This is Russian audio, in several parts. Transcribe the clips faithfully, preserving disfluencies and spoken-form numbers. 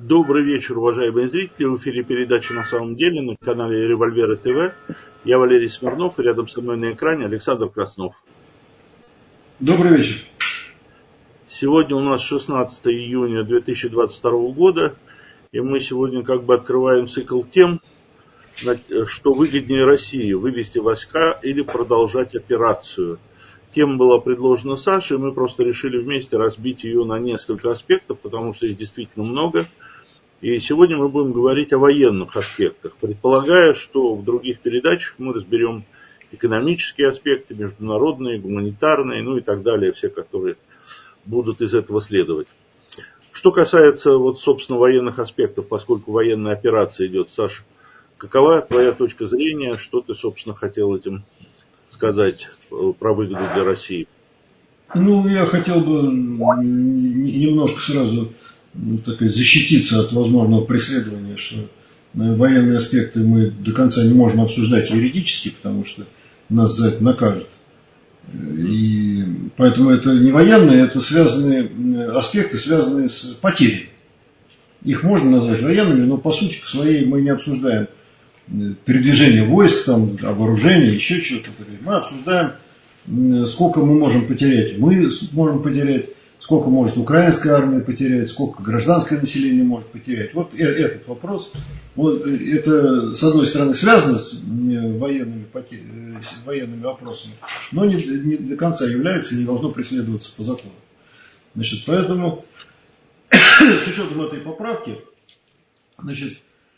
Добрый вечер, уважаемые зрители. В эфире передача «На самом деле» на канале Револьверы ТВ. Я Валерий Смирнов, и рядом со мной на экране Александр Краснов. Добрый вечер. Сегодня у нас шестнадцатое июня две тысячи двадцать второго года, и мы сегодня как бы открываем цикл тем, что выгоднее России: вывести войска или продолжать операцию. Тема была предложена Сашей, мы просто решили вместе разбить ее на несколько аспектов, потому что их действительно много. И сегодня мы будем говорить о военных аспектах, предполагая, что в других передачах мы разберем экономические аспекты, международные, гуманитарные, ну и так далее, все, которые будут из этого следовать. Что касается, вот, собственно, военных аспектов, поскольку военная операция идет, Саша, какова твоя точка зрения, что ты, собственно, хотел этим сказать про выгоду для России? Ну, я хотел бы немножко сразу так сказать, защититься от возможного преследования, что военные аспекты мы до конца не можем обсуждать юридически, потому что нас за это накажут. И поэтому это не военные, это связанные аспекты, связанные с потерями. Их можно назвать военными, но по сути по своей мы не обсуждаем передвижение войск, там, вооружение, еще что-то. Мы обсуждаем, сколько мы можем потерять. Мы можем потерять, сколько может украинская армия потерять, сколько гражданское население может потерять. Вот этот вопрос. Вот это, с одной стороны, связано с военными, с военными вопросами, но не, не до конца является и не должно преследоваться по закону. Значит, поэтому, с учетом этой поправки, значит,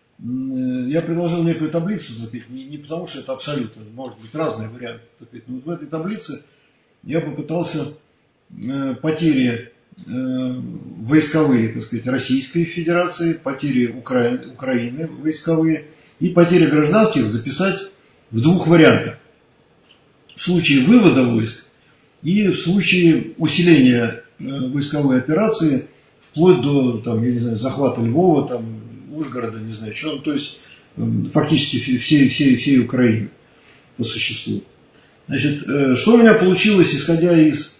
я предложил некую таблицу, не, не потому что это абсолютно, может быть разные варианты. Но в этой таблице я попытался э, потери э, войсковые, так сказать, Российской Федерации, потери Укра... Украины войсковые и потери гражданских записать в двух вариантах. В случае вывода войск и в случае усиления э, войсковой операции вплоть до, там, я не знаю, захвата Львова, там, Ужгорода, не знаю, что, то есть фактически всей, всей, всей Украины по существу. Значит, что у меня получилось, исходя из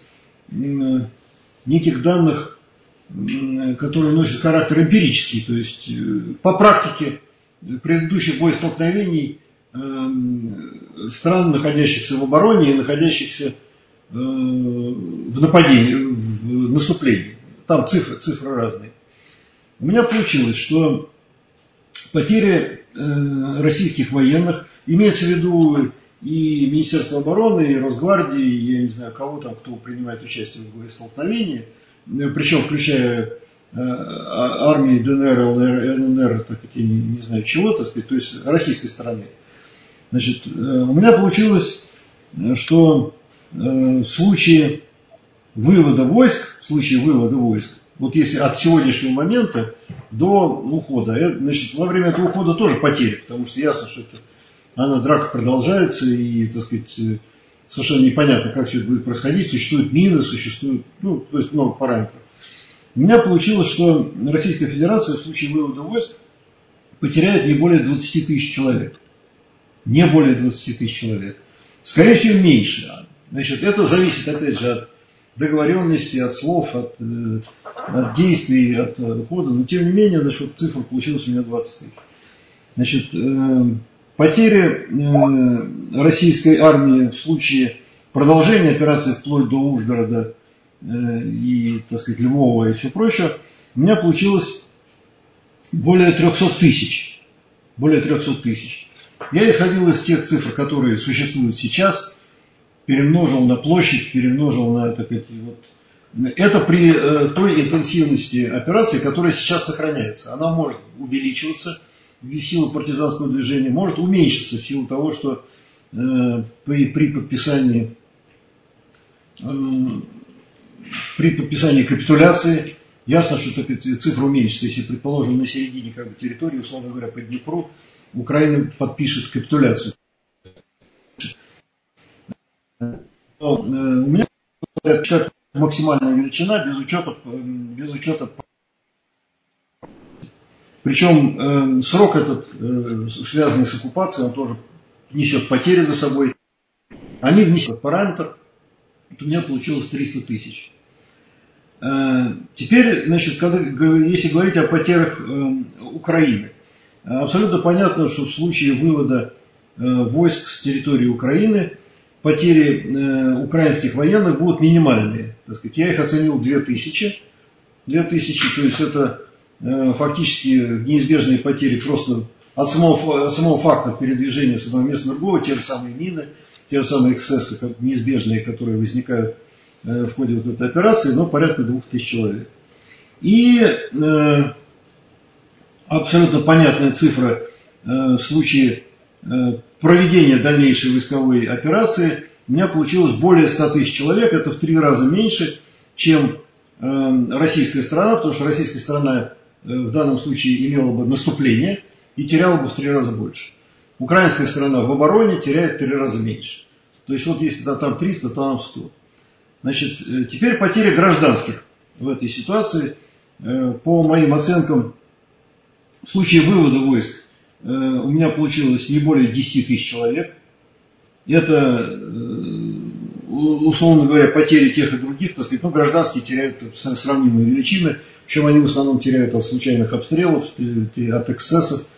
неких данных, которые носят характер эмпирический, то есть по практике предыдущих боестолкновений стран, находящихся в обороне и находящихся в нападении, в наступлении. Там цифры, цифры разные. У меня получилось, что потери э, российских военных, имеется в виду и Министерство обороны, и Росгвардии, и я не знаю кого там, кто принимает участие в боестолкновении, э, причем включая э, армии ДНР, ЛНР, ЛНР, так сказать, я не, не знаю чего, так сказать, то есть российской стороны. Значит, э, у меня получилось, что э, в случае вывода войск, в случае вывода войск, вот если от сегодняшнего момента до ухода, значит, во время этого ухода тоже потери, потому что ясно, что это, она, драка продолжается, и, так сказать, совершенно непонятно, как все это будет происходить, существуют мины, существуют, ну, то есть много параметров. У меня получилось, что Российская Федерация в случае вывода войск потеряет не более двадцати тысяч человек. Не более двадцати тысяч человек. Скорее всего, меньше. Значит, это зависит, опять же, от договоренности, от слов, от, э, от действий, от э, хода. Но тем не менее, значит, цифра получилась у меня двадцать тысяч. Значит, э, потери э, российской армии в случае продолжения операции вплоть до Ужгорода э, и, так сказать, Львова и все прочее, у меня получилось более трехсот тысяч. Более трехсот тысяч. Я исходил из тех цифр, которые существуют сейчас, перемножил на площадь, перемножил на, так сказать, вот. Это при э, той интенсивности операции, которая сейчас сохраняется. Она может увеличиваться в силу партизанского движения, может уменьшиться в силу того, что э, при, при подписании э, при подписании капитуляции, ясно, что цифра уменьшится, если, предположим, на середине как бы, территории, условно говоря, по Днепру, Украина подпишет капитуляцию. Но, э, у меня максимальная величина без учета, без учета. Причем э, срок этот, э, связанный с оккупацией, он тоже несет потери за собой. Они внесут параметр, вот у меня получилось триста тысяч. Теперь, значит, когда, если говорить о потерях Украины, абсолютно понятно, что в случае вывода войск с территории Украины потери украинских военных будут минимальные. Так сказать, я их оценил две тысячи. две тысячи, то есть это фактически неизбежные потери просто от самого, от самого факта передвижения с одного места на другого, те же самые мины, те же самые эксцессы как неизбежные, которые возникают в ходе вот этой операции, но порядка двух тысяч человек. И э, абсолютно понятная цифра э, в случае э, проведения дальнейшей войсковой операции у меня получилось более ста тысяч человек, это в три раза меньше, чем э, российская сторона, потому что российская сторона э, в данном случае имела бы наступление и теряла бы в три раза больше. Украинская сторона в обороне теряет в три раза меньше. То есть вот если там триста, то там сто. Значит, теперь потери гражданских в этой ситуации. По моим оценкам, в случае вывода войск у меня получилось не более десяти тысяч человек. Это, условно говоря, потери тех и других, так сказать, ну, гражданские теряют сравнимые величины, причем они в основном теряют от случайных обстрелов, от эксцессов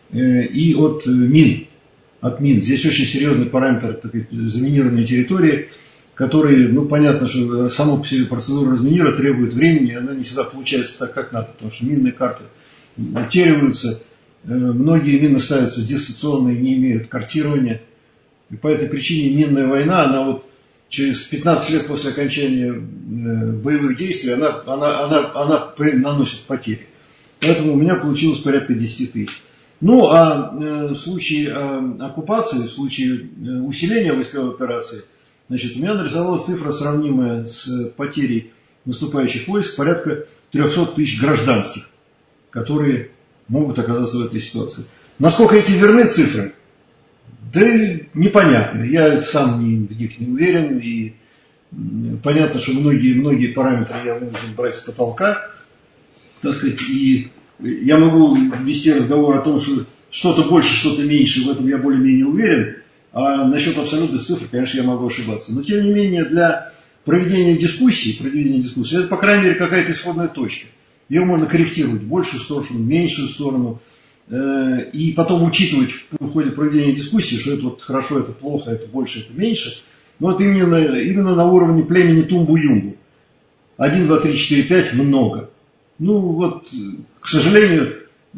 и от мин. От мин. Здесь очень серьезный параметр, так сказать, заминированной территории, которые, ну, понятно, что само по себе процедура разминирования требует времени, и она не всегда получается так, как надо, потому что минные карты утериваются, многие мины ставятся дистанционные, не имеют картирования, и по этой причине минная война, она вот через пятнадцать лет после окончания боевых действий, она, она, она, она наносит потери. Поэтому у меня получилось порядка десяти тысяч. Ну, а в случае оккупации, в случае усиления войсковой операции, значит, у меня нарисовалась цифра, сравнимая с потерей наступающих войск, порядка трехсот тысяч гражданских, которые могут оказаться в этой ситуации. Насколько эти верны цифры? Да непонятно. Я сам не, в них не уверен. И понятно, что многие-многие параметры я вынужден брать с потолка. Так сказать, и я могу вести разговор о том, что что-то больше, что-то меньше, в этом я более-менее уверен. А насчет абсолютных цифр, конечно, я могу ошибаться. Но, тем не менее, для проведения дискуссии, проведения дискуссии, это, по крайней мере, какая-то исходная точка. Ее можно корректировать в большую сторону, в меньшую сторону. Э, и потом учитывать в ходе проведения дискуссии, что это вот хорошо, это плохо, это больше, это меньше. Но вот именно, именно на уровне племени Тумбу-Юмбу. один, два, три, четыре, пять много. Ну, вот, к сожалению, э,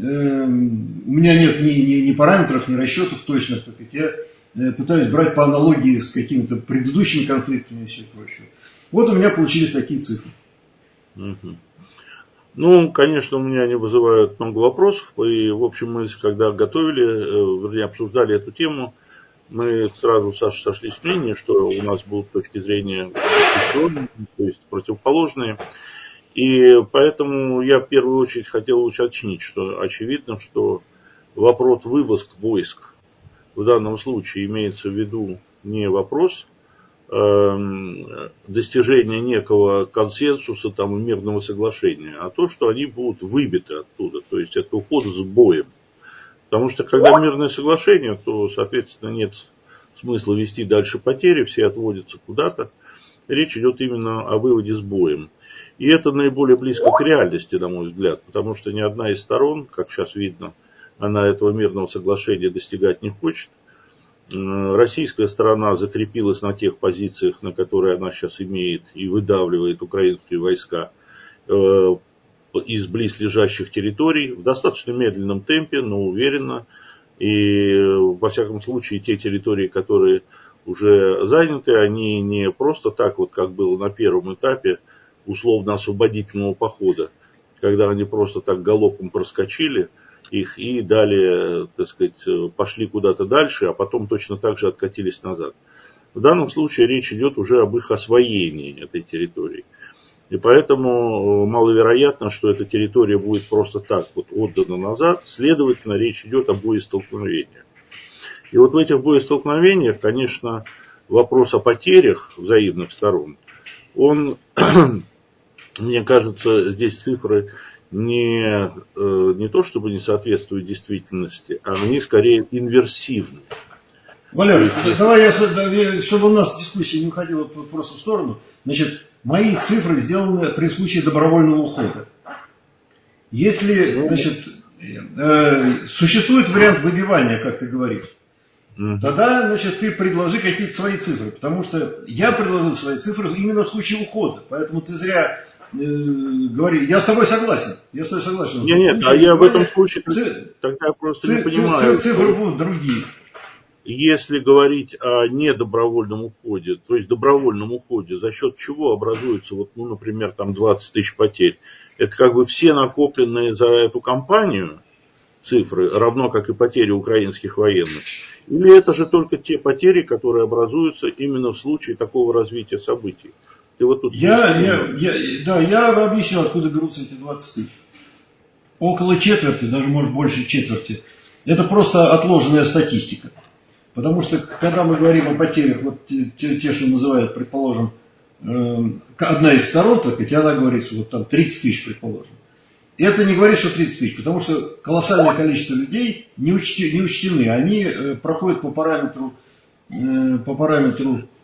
у меня нет ни, ни, ни параметров, ни расчетов точных. Так как я пытаюсь брать по аналогии с какими-то предыдущими конфликтами и все прочее. Вот у меня получились такие цифры. Угу. Ну, конечно, у меня они вызывают много вопросов. И, в общем, мы, когда готовили, вернее, обсуждали эту тему, мы сразу сошлись в мнении, что у нас будут точки зрения то есть противоположные. И поэтому я в первую очередь хотел уточнить, что очевидно, что вопрос вывоза войск в данном случае имеется в виду не вопрос э, достижения некого консенсуса там, и мирного соглашения, а то, что они будут выбиты оттуда, то есть это уход с боем. Потому что когда мирное соглашение, то, соответственно, нет смысла вести дальше потери, все отводятся куда-то. Речь идет именно о выводе с боем. И это наиболее близко к реальности, на мой взгляд, потому что ни одна из сторон, как сейчас видно, она этого мирного соглашения достигать не хочет. Российская сторона закрепилась на тех позициях, на которые она сейчас имеет, и выдавливает украинские войска из близлежащих территорий в достаточно медленном темпе, но уверенно. И, во всяком случае, те территории, которые уже заняты, они не просто так, вот как было на первом этапе условно-освободительного похода, когда они просто так галопом проскочили их и далее, так сказать, пошли куда-то дальше, а потом точно так же откатились назад. В данном случае речь идет уже об их освоении этой территории. И поэтому маловероятно, что эта территория будет просто так вот отдана назад. Следовательно, речь идет о боестолкновениях. И вот в этих боестолкновениях, конечно, вопрос о потерях взаимных сторон, он, мне кажется, здесь цифры не, не то чтобы не соответствуют действительности, а они скорее инверсивны. Валерий, есть, давай я, чтобы у нас дискуссия не уходила просто в сторону. Значит, мои цифры сделаны при случае добровольного ухода. Если, значит, э, существует вариант выбивания, как ты говоришь, mm-hmm. тогда, значит, ты предложи какие-то свои цифры, потому что я предложил свои цифры именно в случае ухода, поэтому ты зря э, говори. Я с тобой согласен. Я с тобой согласен. Нет, нет, а я в этом случае ци- тогда просто ци- не понимаю. Ци- цифры будут другие. Если говорить о недобровольном уходе, то есть добровольном уходе, за счет чего образуется, вот, ну, например, там двадцать тысяч потерь, это как бы все накопленные за эту кампанию цифры, равно как и потери украинских военных, или это же только те потери, которые образуются именно в случае такого развития событий? Ты вот тут я, я, я, да, я объясню, откуда берутся эти двадцать тысяч. Около четверти, даже может больше четверти, это просто отложенная статистика. Потому что, когда мы говорим о потерях, вот те, те что называют, предположим, э, одна из сторон, так ведь она говорит, что вот там тридцать тысяч, предположим. И это не говорит, что тридцать тысяч, потому что колоссальное количество людей не, учти, не учтены. Они э, проходят по параметру, э, по параметру э,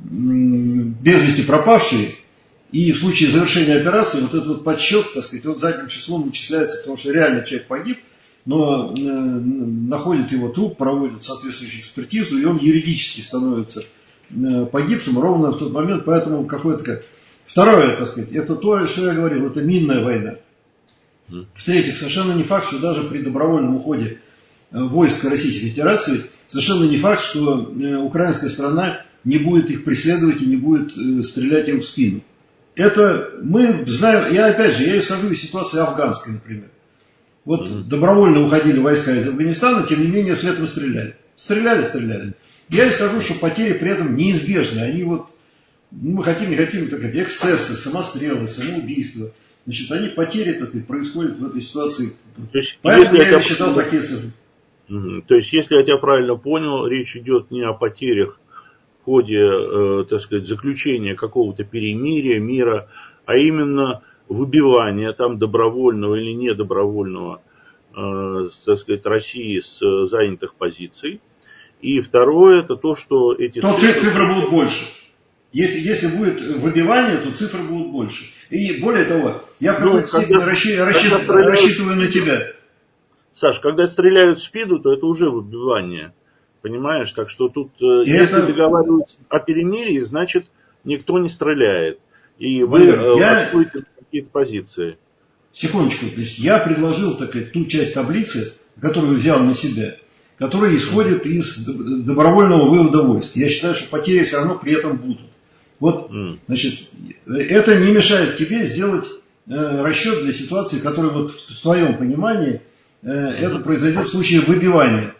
без вести пропавшие. И в случае завершения операции вот этот вот подсчет, так сказать, вот задним числом вычисляется, потому что реально человек погиб, но э, находит его труп, проводит соответствующую экспертизу, и он юридически становится э, погибшим ровно в тот момент, поэтому какое-то как... Второе, так сказать, это то, что я говорил, это минная война. В-третьих, совершенно не факт, что даже при добровольном уходе э, войск Российской Федерации, совершенно не факт, что э, украинская страна не будет их преследовать и не будет э, стрелять им в спину. Это мы знаем, я опять же, я исхожу из ситуации афганской, например. Вот mm-hmm. добровольно уходили войска из Афганистана, тем не менее вслед им стреляли. Стреляли, стреляли. Я и скажу, что потери при этом неизбежны. Они вот, ну, мы хотим, не хотим, так сказать, эксцессы, самострелы, самоубийства. Значит, они потери, так сказать, происходят в этой ситуации. Есть, поэтому я это... считал такие цифры. Mm-hmm. То есть, если я тебя правильно понял, речь идет не о потерях в ходе, э, так сказать, заключения какого-то перемирия, мира, а именно выбивания там добровольного или недобровольного, э, так сказать, России с э, занятых позиций. И второе, это то, что эти то цифры... цифры будут больше. Если, если будет выбивание, то цифры будут больше. И более того, я в какой-то ну, степени когда, рассчитываю, когда стреляют... рассчитываю на тебя. Саш, когда стреляют в спину, то это уже выбивание. Понимаешь? Так что тут, и если это... договариваются о перемирии, значит, никто не стреляет. И вы я... отходите на какие-то позиции. Секундочку. То есть я предложил так, ту часть таблицы, которую взял на себя, которая исходит из добровольного вывода войск. Я считаю, что потери все равно при этом будут. Вот, значит, это не мешает тебе сделать э, расчет для ситуации, которая вот в, в твоем понимании э, это произойдет в случае выбивания.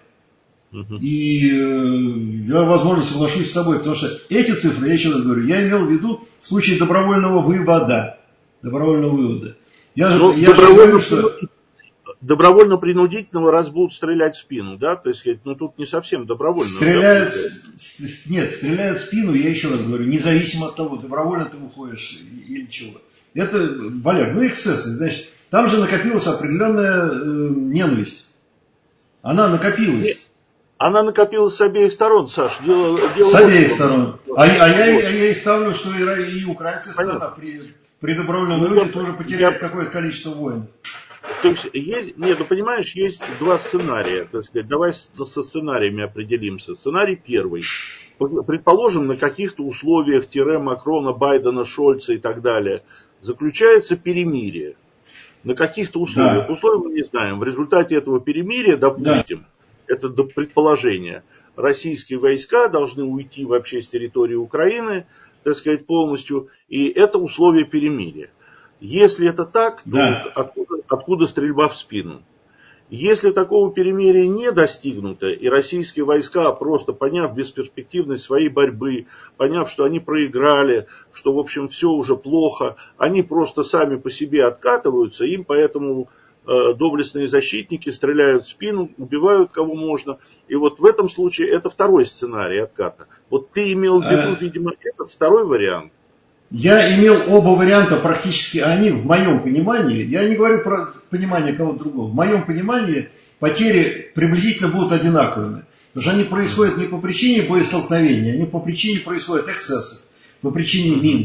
И э, я, возможно, соглашусь с тобой, потому что эти цифры, я еще раз говорю, я имел в виду в случае добровольного вывода. Добровольного вывода. Я же, ну, я добровольно, же говорю, что... добровольно принудительного, раз будут стрелять в спину, да? То есть, ну тут не совсем добровольно. Стреляют, да? Нет, стреляют в спину, я еще раз говорю, независимо от того, добровольно ты уходишь или чего. Это, Валер, ну эксцессы, значит, там же накопилась определенная э, ненависть. Она накопилась. Нет. Она накопилась с обеих сторон, Саш. Дело, дело с обеих вот, сторон. Вот, а, а я, вот. я и ставлю, что и, и украинская Понятно. Сторона при, при добровольном ну, выводе тоже потеряет я... какое-то количество воинов. То есть, есть, нет, ну понимаешь, есть два сценария, так сказать. Давай со сценариями определимся. Сценарий первый. Предположим, на каких-то условиях тире Макрона, Байдена, Шольца и так далее заключается перемирие. На каких-то условиях. Да. Условия мы не знаем. В результате этого перемирия, допустим, да. Это предположение, российские войска должны уйти вообще с территории Украины, так сказать, полностью, и это условие перемирия. Если это так, то да. откуда, откуда стрельба в спину? Если такого перемирия не достигнуто, и российские войска, просто поняв бесперспективность своей борьбы, поняв, что они проиграли, что, в общем, все уже плохо, они просто сами по себе откатываются, им поэтому э, доблестные защитники стреляют в спину, убивают кого можно. И вот в этом случае это второй сценарий отката. Вот ты имел в виду, видимо, этот второй вариант. Я имел оба варианта практически, они в моем понимании, я не говорю про понимание кого-то другого, в моем понимании потери приблизительно будут одинаковыми. Потому что они происходят не по причине боестолкновения, они по причине происходят эксцессов, по причине мин,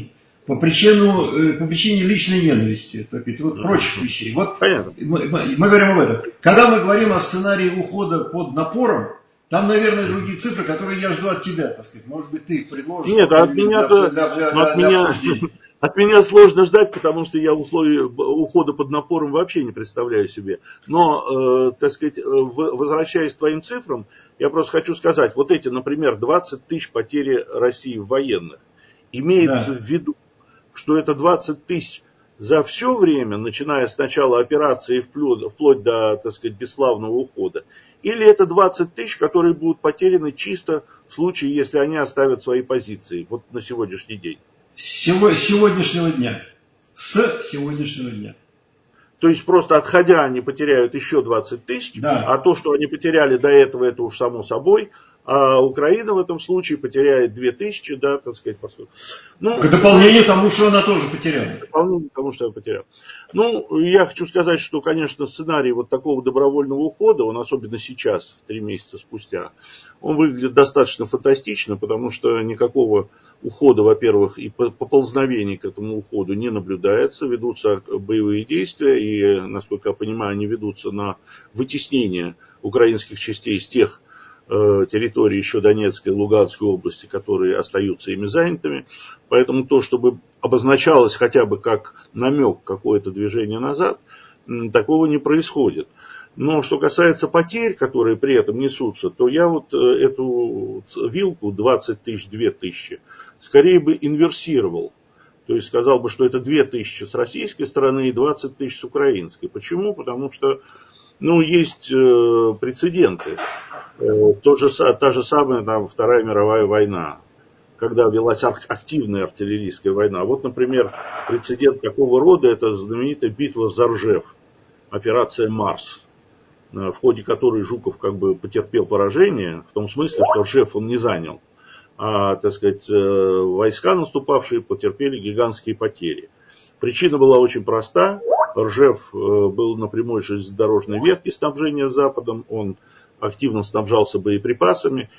по, причину, по причине личной ненависти, так сказать, вот прочих вещей. Вот Понятно. Мы, мы, мы говорим об этом. Когда мы говорим о сценарии ухода под напором, там, наверное, другие цифры, которые я жду от тебя, так сказать. Может быть, ты их предложишь. Нет, от меня-то, для, для, для, от, для меня, от меня сложно ждать, потому что я условия ухода под напором вообще не представляю себе. Но, э, так сказать, возвращаясь к твоим цифрам, я просто хочу сказать, вот эти, например, двадцать тысяч потери России в военных, имеется да. в виду, что это двадцать тысяч за все время, начиная с начала операции вплоть, вплоть до, так сказать, бесславного ухода, или это двадцать тысяч, которые будут потеряны чисто в случае, если они оставят свои позиции, вот на сегодняшний день? С сегодняшнего дня. С сегодняшнего дня. То есть просто отходя они потеряют еще двадцать тысяч, да. А то, что они потеряли до этого, это уж само собой. А Украина в этом случае потеряет две тысячи, да, так сказать, поскольку. Ну, к дополнению тому, что она тоже потеряла. К дополнению тому, что она потеряла. Ну, я хочу сказать, что, конечно, сценарий вот такого добровольного ухода, он особенно сейчас, три месяца спустя, он выглядит достаточно фантастично, потому что никакого ухода, во-первых, и поползновений к этому уходу не наблюдается, ведутся боевые действия, и, насколько я понимаю, они ведутся на вытеснение украинских частей из тех территории еще Донецкой и Луганской области, которые остаются ими занятыми. Поэтому то, чтобы обозначалось хотя бы как намек какое-то движение назад, такого не происходит. Но что касается потерь, которые при этом несутся, то я вот эту вилку двадцать тысяч, две тысячи скорее бы инверсировал. То есть сказал бы, что это две тысячи с российской стороны и двадцать тысяч с украинской. Почему? Потому что ну, есть э, прецеденты. То же, та же самая там, Вторая мировая война, когда велась активная артиллерийская война. Вот, например, прецедент такого рода – это знаменитая битва за Ржев, операция «Марс», в ходе которой Жуков как бы потерпел поражение, в том смысле, что Ржев он не занял, а, так сказать, войска наступавшие потерпели гигантские потери. Причина была очень проста. Ржев был на прямой железнодорожной ветке снабжения с Западом, он активно снабжался боеприпасами,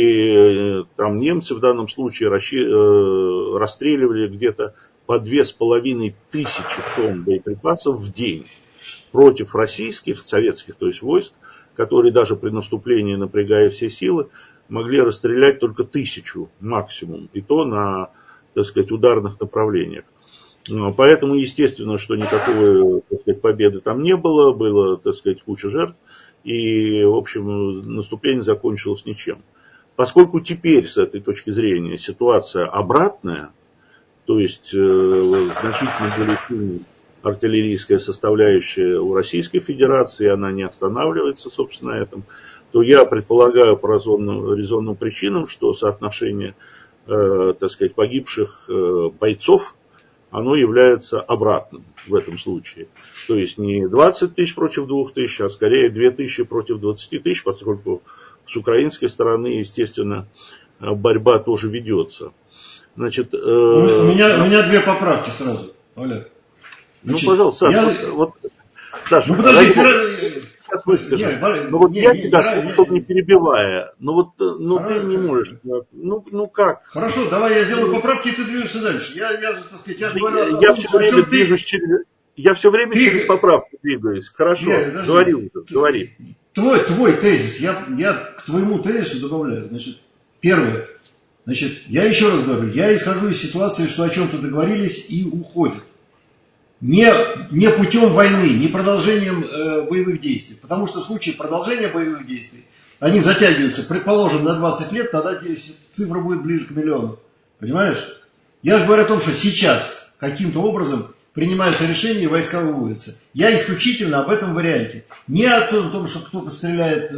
и там немцы в данном случае расстреливали где-то по две с половиной тысячи тонн боеприпасов в день против российских, советских, то есть войск, которые даже при наступлении, напрягая все силы, могли расстрелять только тысячу максимум, и то на, так сказать, ударных направлениях. Поэтому, естественно, что никакой, так сказать, победы там не было, было, так сказать, куча жертв. И, в общем, наступление закончилось ничем. Поскольку теперь, с этой точки зрения, ситуация обратная, то есть э, значительно более сильная артиллерийская составляющая у Российской Федерации, она не останавливается, собственно, на этом, то я предполагаю по резонным, резонным причинам, что соотношение, э, так сказать, погибших э, бойцов, оно является обратным в этом случае. То есть не двадцать тысяч против двух тысяч, а скорее две тысячи против двадцати тысяч, поскольку с украинской стороны, естественно, борьба тоже ведется. Значит, э... у, меня, у меня две поправки сразу, Оля. Значит, ну, пожалуйста, Саш, я... вот, вот, Саша, ну, подожди, ты... сейчас выскажешь. Ну вот не, я не, тебя, не, чтобы не перебивая, ну вот ну, ты не можешь, ну, ну как? Хорошо, давай я сделаю поправки, и ты движешься дальше. Я, я, так сказать, я, я, я все время движусь ты... через... Я все время ты... через поправку двигаюсь. Хорошо, Нет, говори уже, говори. Твой, твой тезис, я, я к твоему тезису добавляю. Значит, первое. Значит, я еще раз говорю, я исхожу из ситуации, что о чем-то договорились и уходят. Не, не путем войны, не продолжением э, боевых действий. Потому что в случае продолжения боевых действий, они затягиваются, предположим, на двадцать лет, тогда цифра будет ближе к миллиону. Понимаешь? Я же говорю о том, что сейчас каким-то образом принимается решение, и войска выводятся. Я исключительно об этом варианте. Не о том, что кто-то стреляет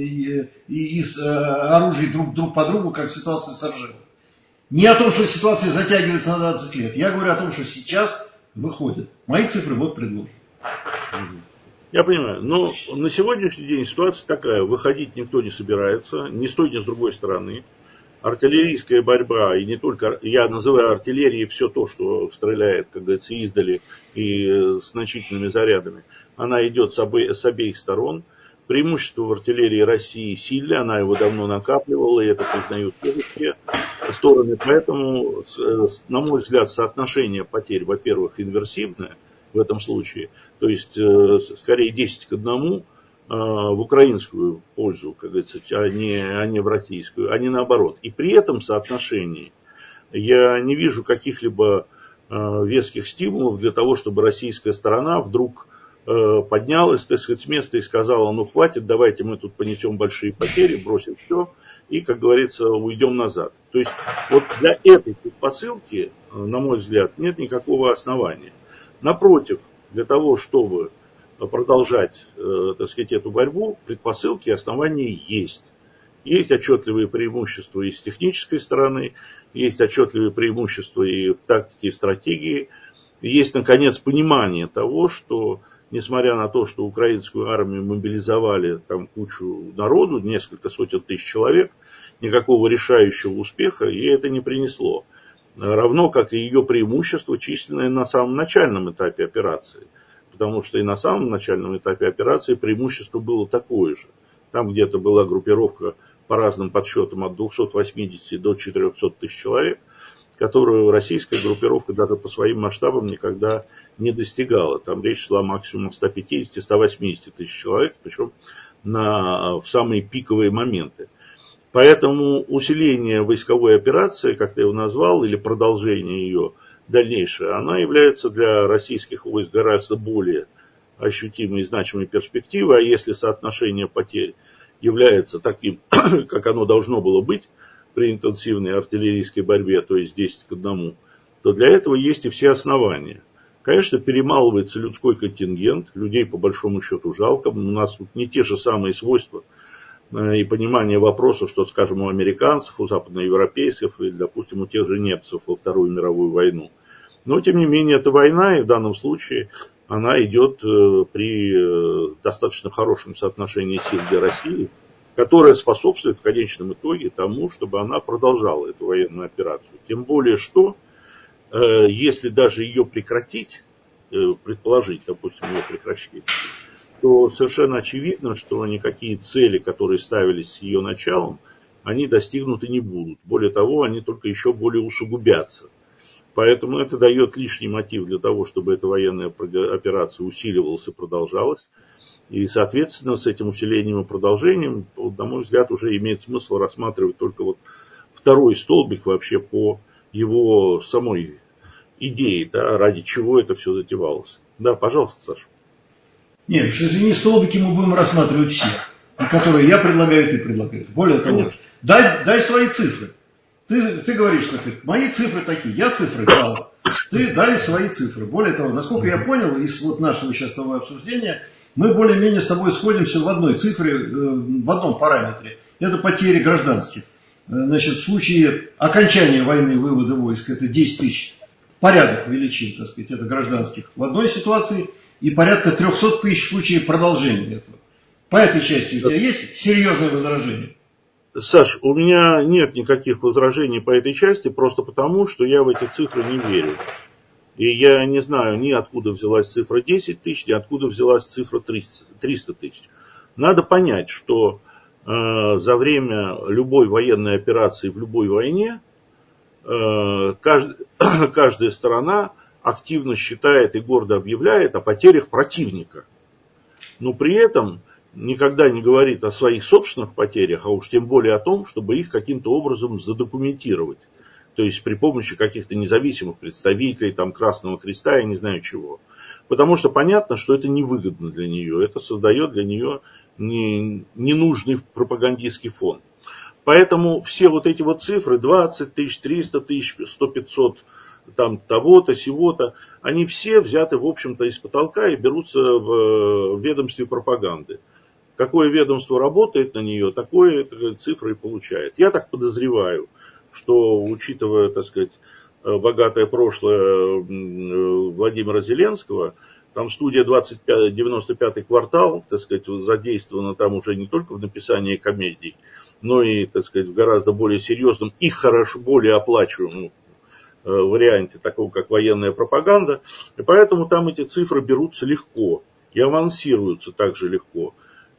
из оружия друг, друг по другу, как ситуация с Ржевом. Не о том, что ситуация затягивается на двадцать лет. Я говорю о том, что сейчас выходят. Мои цифры вот предложены. Я понимаю. Но на сегодняшний день ситуация такая. Выходить никто не собирается. Ни с той, ни с другой стороны. Артиллерийская борьба, и не только, я называю артиллерией все то, что стреляет, как говорится, издали и с значительными зарядами, она идет с, обе, с обеих сторон. преимущество в артиллерии России сильное, она его давно накапливала, и это признают тоже все стороны. Поэтому, на мой взгляд, соотношение потерь, во-первых, инверсивное в этом случае, то есть скорее десять к одному в украинскую пользу, как говорится, а не, а не в российскую, а не наоборот. И при этом соотношении я не вижу каких-либо веских стимулов для того, чтобы российская сторона вдруг поднялась, так сказать, с места и сказала: ну хватит, давайте мы тут понесем большие потери, бросим все и, как говорится, уйдем назад. То есть вот для этой предпосылки, на мой взгляд, нет никакого основания. Напротив, для того, чтобы продолжать, так сказать, эту борьбу, предпосылки и основания есть. Есть отчетливые преимущества и с технической стороны, есть отчетливые преимущества и в тактике, и стратегии. Есть, наконец, понимание того, что, несмотря на то, что украинскую армию мобилизовали там кучу народу, несколько сотен тысяч человек, никакого решающего успеха ей это не принесло. Равно как и ее преимущество, численное на самом начальном этапе операции. Потому что и на самом начальном этапе операции преимущество было такое же. Там где-то была группировка, по разным подсчетам, от двухсот восьмидесяти до четырехсот тысяч человек, которую российская группировка даже по своим масштабам никогда не достигала. Там речь шла максимум о ста пятидесяти — ста восьмидесяти тысяч человек, причем на, в самые пиковые моменты. Поэтому усиление войсковой операции, как ты его назвал, или продолжение ее дальнейшее, она является для российских войск гораздо более ощутимой и значимой перспективой. А если соотношение потерь является таким, как оно должно было быть при интенсивной артиллерийской борьбе, то есть десять к одному, то для этого есть и все основания. Конечно, перемалывается людской контингент, людей по большому счету жалко, у нас тут не те же самые свойства и понимание вопроса, что, скажем, у американцев, у западноевропейцев и, допустим, у тех же немцев во Вторую мировую войну. Но, тем не менее, это война, и в данном случае она идет при достаточно хорошем соотношении сил для России, которое способствует в конечном итоге тому, чтобы она продолжала эту военную операцию. Тем более, что если даже ее прекратить, предположить, допустим, ее прекращение, то совершенно очевидно, что никакие цели, которые ставились с ее началом, они достигнуты не будут. Более того, они только еще более усугубятся. Поэтому это дает лишний мотив для того, чтобы эта военная операция усиливалась и продолжалась. И, соответственно, с этим усилением и продолжением, на мой взгляд, уже имеет смысл рассматривать только вот второй столбик вообще по его самой идее, да, ради чего это все затевалось. Да, пожалуйста, Саша. Нет, извини, столбики мы будем рассматривать все, которые я предлагаю, ты предлагаешь. Более того, дай, дай свои цифры. Ты, ты говоришь, что ты, мои цифры такие, я цифры дал, ты дай свои цифры. Более того, насколько я понял из вот нашего сейчас с тобой обсуждения, мы более-менее с тобой сходимся в одной цифре, в одном параметре. Это потери гражданских. Значит, в случае окончания войны, вывода войск, это десять тысяч. Порядок величин, так сказать, это гражданских в одной ситуации. И порядка трехсот тысяч в случае продолжения этого. По этой части у тебя есть серьезное возражение? Саш, у меня нет никаких возражений по этой части, просто потому, что я в эти цифры не верю. И я не знаю ни откуда взялась цифра десять тысяч, ни откуда взялась цифра триста тысяч. Надо понять, что э, за время любой военной операции в любой войне э, кажд, каждая сторона активно считает и гордо объявляет о потерях противника. Но при этом никогда не говорит о своих собственных потерях, а уж тем более о том, чтобы их каким-то образом задокументировать. То есть при помощи каких-то независимых представителей, там, Красного Креста, я не знаю чего. Потому что понятно, что это невыгодно для нее. Это создает для нее не, ненужный пропагандистский фон. Поэтому все вот эти вот цифры, двадцать тысяч, триста тысяч, сто пятьсот, там того-то, сего-то, они все взяты, в общем-то, из потолка и берутся в ведомстве пропаганды. Какое ведомство работает на нее, такое цифры и получает. Я так подозреваю, что, учитывая, так сказать, богатое прошлое Владимира Зеленского, там студия двадцать пять, девяносто пятый квартал, так сказать, задействована там уже не только в написании комедий, но и, так сказать, в гораздо более серьезном и хорошо, более оплачиваемом варианте, такого как военная пропаганда. И поэтому там эти цифры берутся легко и авансируются также легко.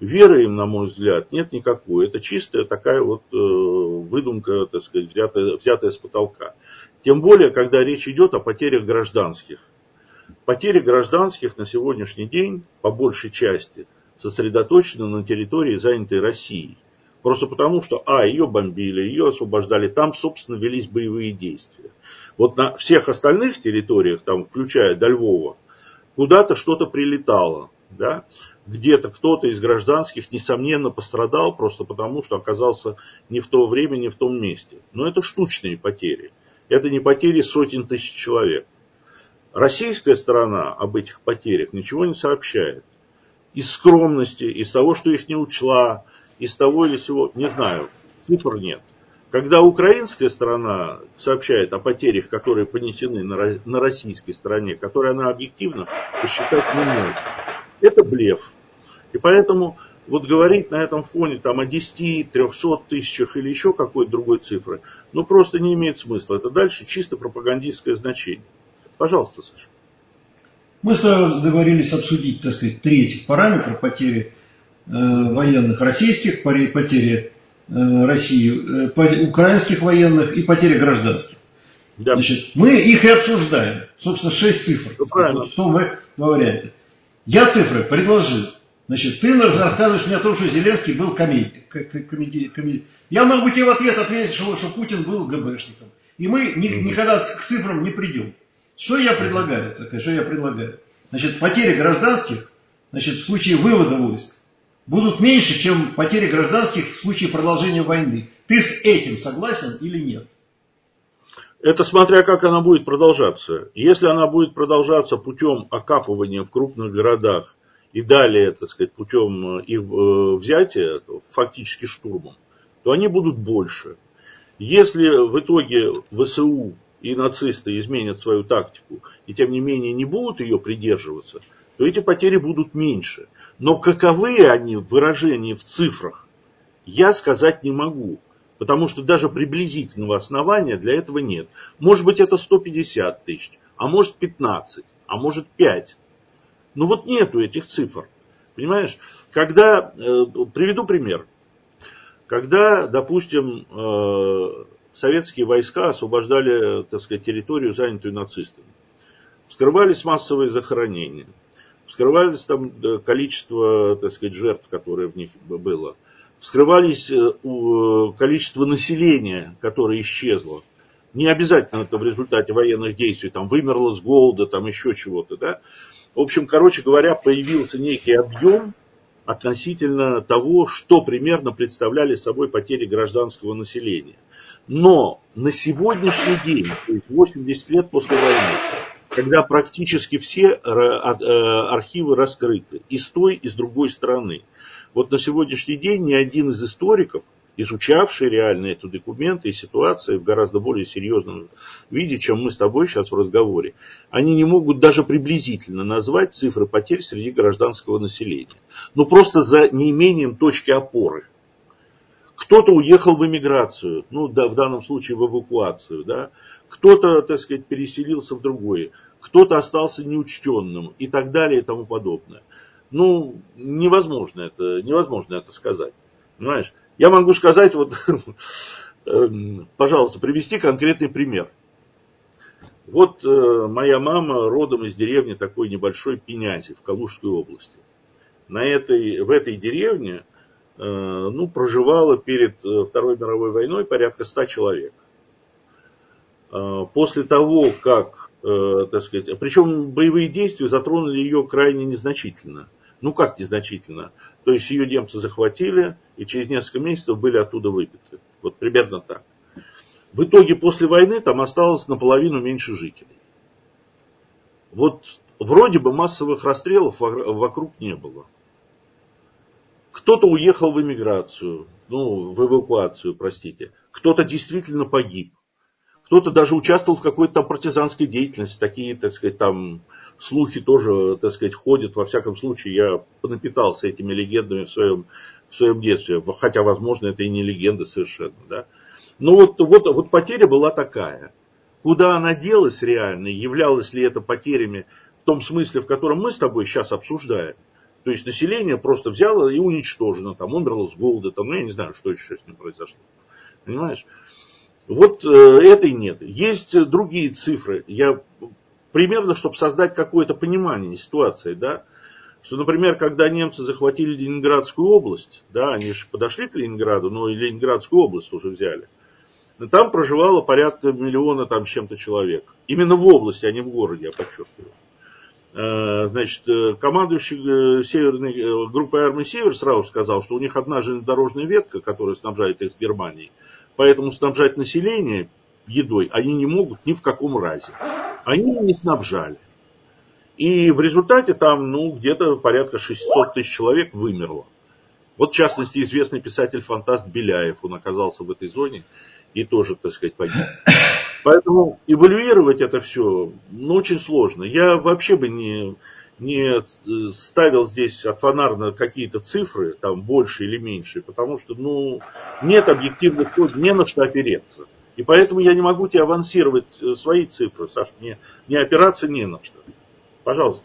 веры им, на мой взгляд, нет никакой. Это чистая такая вот э, выдумка, так сказать, взятая, взятая с потолка. Тем более, когда речь идет о потерях гражданских. Потери гражданских на сегодняшний день, по большей части, сосредоточены на территории, занятой Россией. Просто потому, что, а, ее бомбили, ее освобождали, там, собственно, велись боевые действия. Вот на всех остальных территориях, там, включая до Львова, куда-то что-то прилетало, да? Где-то кто-то из гражданских, несомненно, пострадал, просто потому, что оказался не в то время, не в том месте. Но это штучные потери. Это не потери сотен тысяч человек. Российская сторона об этих потерях ничего не сообщает. Из скромности, из того, что их не учла, из того или сего, не знаю, цифр нет. Когда украинская сторона сообщает о потерях, которые понесены на российской стороне, которые она объективно посчитать не может, это блеф. И поэтому вот говорить на этом фоне там, о десяти, трехстах тысячах или еще какой-то другой цифры, ну просто не имеет смысла. Это дальше чисто пропагандистское значение. Пожалуйста, Саша. Мы договорились обсудить, так сказать, три этих параметра: потери э, военных российских, потери э, России, э, украинских военных и потери гражданских. Да. Значит, мы их и обсуждаем. Собственно, шесть цифр. Вот в том варианте. Я цифры предложил. Значит, ты рассказываешь мне о том, что Зеленский был комедий, комедий, комедий. Я могу тебе в ответ ответить, что, что Путин был ГБшником. И мы ни, никогда к цифрам не придем. Что я предлагаю? Так, что я предлагаю? Значит, потери гражданских, значит, в случае вывода войск будут меньше, чем потери гражданских в случае продолжения войны. Ты с этим согласен или нет? Это смотря как она будет продолжаться. Если она будет продолжаться путем окапывания в крупных городах и далее, так сказать, путем их взятия, фактически штурмом, то они будут больше. Если в итоге ВСУ и нацисты изменят свою тактику и тем не менее не будут ее придерживаться, то эти потери будут меньше. Но каковы они в выражении в цифрах, я сказать не могу. Потому что даже приблизительного основания для этого нет. Может быть, это сто пятьдесят тысяч, а может пятнадцать, а может пять. Но вот нету этих цифр. Понимаешь? Когда, э, приведу пример. Когда, допустим, э, советские войска освобождали, так сказать, территорию, занятую нацистами, вскрывались массовые захоронения, вскрывались там количество, так сказать, жертв, которое в них было. Вскрывались количество населения, которое исчезло. Не обязательно это в результате военных действий, там вымерло с голода, там еще чего-то, да. В общем, короче говоря, появился некий объем относительно того, что примерно представляли собой потери гражданского населения. Но на сегодняшний день, то есть восемьдесят лет после войны, когда практически все архивы раскрыты и с той, и с другой стороны, вот на сегодняшний день ни один из историков, изучавший реально эти документы и ситуации в гораздо более серьезном виде, чем мы с тобой сейчас в разговоре, они не могут даже приблизительно назвать цифры потерь среди гражданского населения. Ну просто за неимением точки опоры. Кто-то уехал в эмиграцию, ну да, в данном случае в эвакуацию, да, кто-то, так сказать, переселился в другое, кто-то остался неучтенным и так далее и тому подобное. Ну, невозможно это, невозможно это сказать. Понимаешь? Я могу сказать, вот, пожалуйста, привести конкретный пример. Вот моя мама родом из деревни такой небольшой Пенязи в Калужской области. На этой, в этой деревне ну, проживало перед Второй мировой войной порядка ста человек. После того, как, так сказать, причем боевые действия затронули ее крайне незначительно. Ну как незначительно? То есть ее немцы захватили и через несколько месяцев были оттуда выбиты. Вот примерно так. В итоге после войны там осталось наполовину меньше жителей. Вот вроде бы массовых расстрелов вокруг не было. Кто-то уехал в эмиграцию, ну в эвакуацию, простите. Кто-то действительно погиб. Кто-то даже участвовал в какой-то там партизанской деятельности. Такие, так сказать, там слухи тоже, так сказать, ходят. Во всяком случае, я понапитался этими легендами в своем, в своем детстве. Хотя, возможно, это и не легенда совершенно. Да? Но вот, вот, вот потеря была такая. Куда она делась реально? Являлась ли это потерями в том смысле, в котором мы с тобой сейчас обсуждаем? То есть население просто взяло и уничтожено, там умерло с голода, там, ну я не знаю, что еще с ним произошло. Понимаешь? Вот э, этой нет. Есть другие цифры. Я примерно, чтобы создать какое-то понимание ситуации, да, что, например, когда немцы захватили Ленинградскую область, да, они же подошли к Ленинграду, но и Ленинградскую область уже взяли. Там проживало порядка миллиона там с чем-то человек. Именно в области, а не в городе, я подчеркиваю. Значит, командующий северной группой армии «Север» сразу сказал, что у них одна железнодорожная ветка, которая снабжает их с Германией. Поэтому снабжать население едой они не могут ни в каком разе. Они не снабжали. И в результате там, ну, где-то порядка шестьсот тысяч человек вымерло. Вот, в частности, известный писатель-фантаст Беляев, он оказался в этой зоне и тоже, так сказать, погиб. Поэтому эвалюировать это все, ну, очень сложно. Я вообще бы не, не ставил здесь от фонарно какие-то цифры, там, больше или меньше, потому что, ну, нет объективных, не на что опереться. И поэтому я не могу тебе авансировать свои цифры, Саш, мне не опираться не на что. Пожалуйста.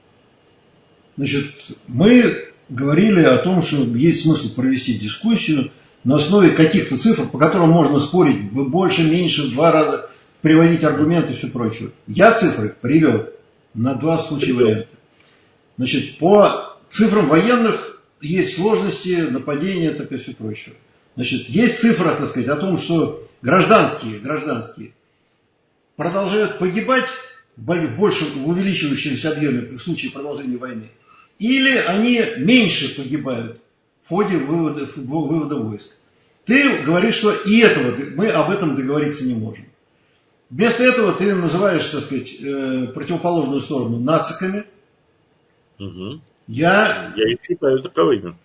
Значит, мы говорили о том, что есть смысл провести дискуссию на основе каких-то цифр, по которым можно спорить больше, меньше, в два раза, приводить аргументы и все прочее. Я цифры привел на два случая варианта. Значит, по цифрам военных есть сложности, нападения, так и все прочее. Значит, есть цифра, так сказать, о том, что гражданские, гражданские продолжают погибать в большем, в увеличивающемся объеме в случае продолжения войны, или они меньше погибают в ходе вывода, вывода войск. Ты говоришь, что и этого мы об этом договориться не можем. Вместо этого ты называешь, так сказать, противоположную сторону нациками. Угу. Я, я их считаю таковыми.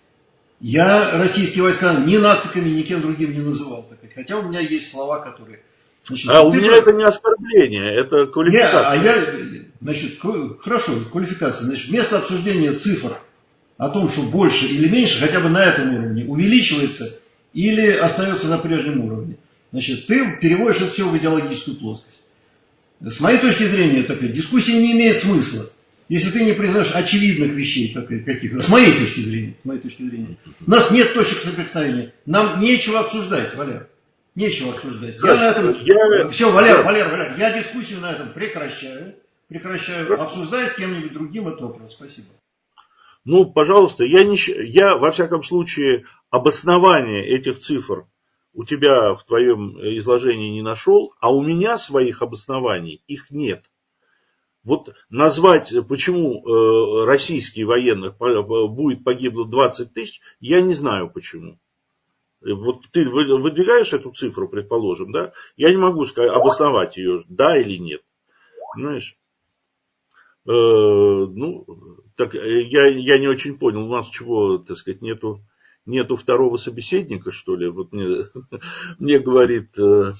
Я российские войска ни нациками, ни кем другим не называл. Хотя у меня есть слова, которые... Значит, а у меня просто... это не оскорбление, это квалификация. Не, а я, значит, хорошо, квалификация. Значит, вместо обсуждения цифр о том, что больше или меньше, хотя бы на этом уровне, увеличивается или остается на прежнем уровне, значит, ты переводишь это все в идеологическую плоскость. С моей точки зрения, такая дискуссия не имеет смысла, если ты не признаешь очевидных вещей каких-то. С моей точки зрения, с моей точки зрения. У нас нет точек соприкосновения. Нам нечего обсуждать, Валер. Нечего обсуждать. Я на этом... я... Все, Валер, Валер, Валер, я дискуссию на этом прекращаю. Прекращаю. Обсуждай с кем-нибудь другим этот вопрос. Спасибо. Ну, пожалуйста, я, не... я во всяком случае обоснование этих цифр у тебя в твоем изложении не нашел, а у меня своих обоснований их нет. Вот назвать, почему э, российских военных будет погибло двадцать тысяч, я не знаю почему. Вот ты выдвигаешь эту цифру, предположим, да? Я не могу сказать, обосновать ее, да или нет. Знаешь? Э, ну, так я, я не очень понял, у нас чего, так сказать, нету, нету второго собеседника, что ли? Вот мне, мне говорит... Э,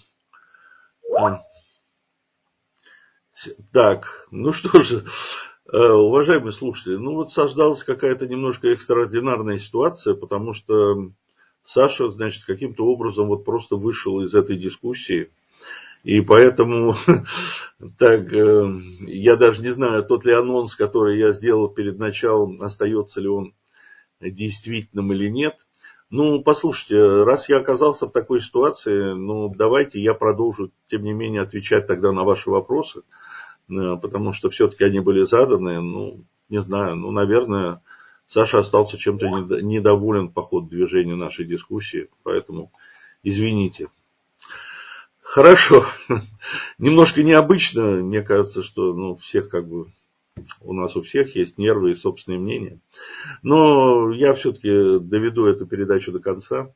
Так, ну что же, уважаемые слушатели, ну вот создалась какая-то немножко экстраординарная ситуация, потому что Саша, значит, каким-то образом вот просто вышел из этой дискуссии, и поэтому, так, я даже не знаю, тот ли анонс, который я сделал перед началом, остается ли он действительным или нет. Ну, послушайте, раз я оказался в такой ситуации, ну, давайте я продолжу, тем не менее, отвечать тогда на ваши вопросы, потому что все-таки они были заданы, ну, не знаю, ну, наверное, Саша остался чем-то недоволен по ходу движения нашей дискуссии, поэтому извините. Хорошо, немножко необычно, мне кажется, что, ну, всех как бы, у нас у всех есть нервы и собственные мнения, но я все-таки доведу эту передачу до конца,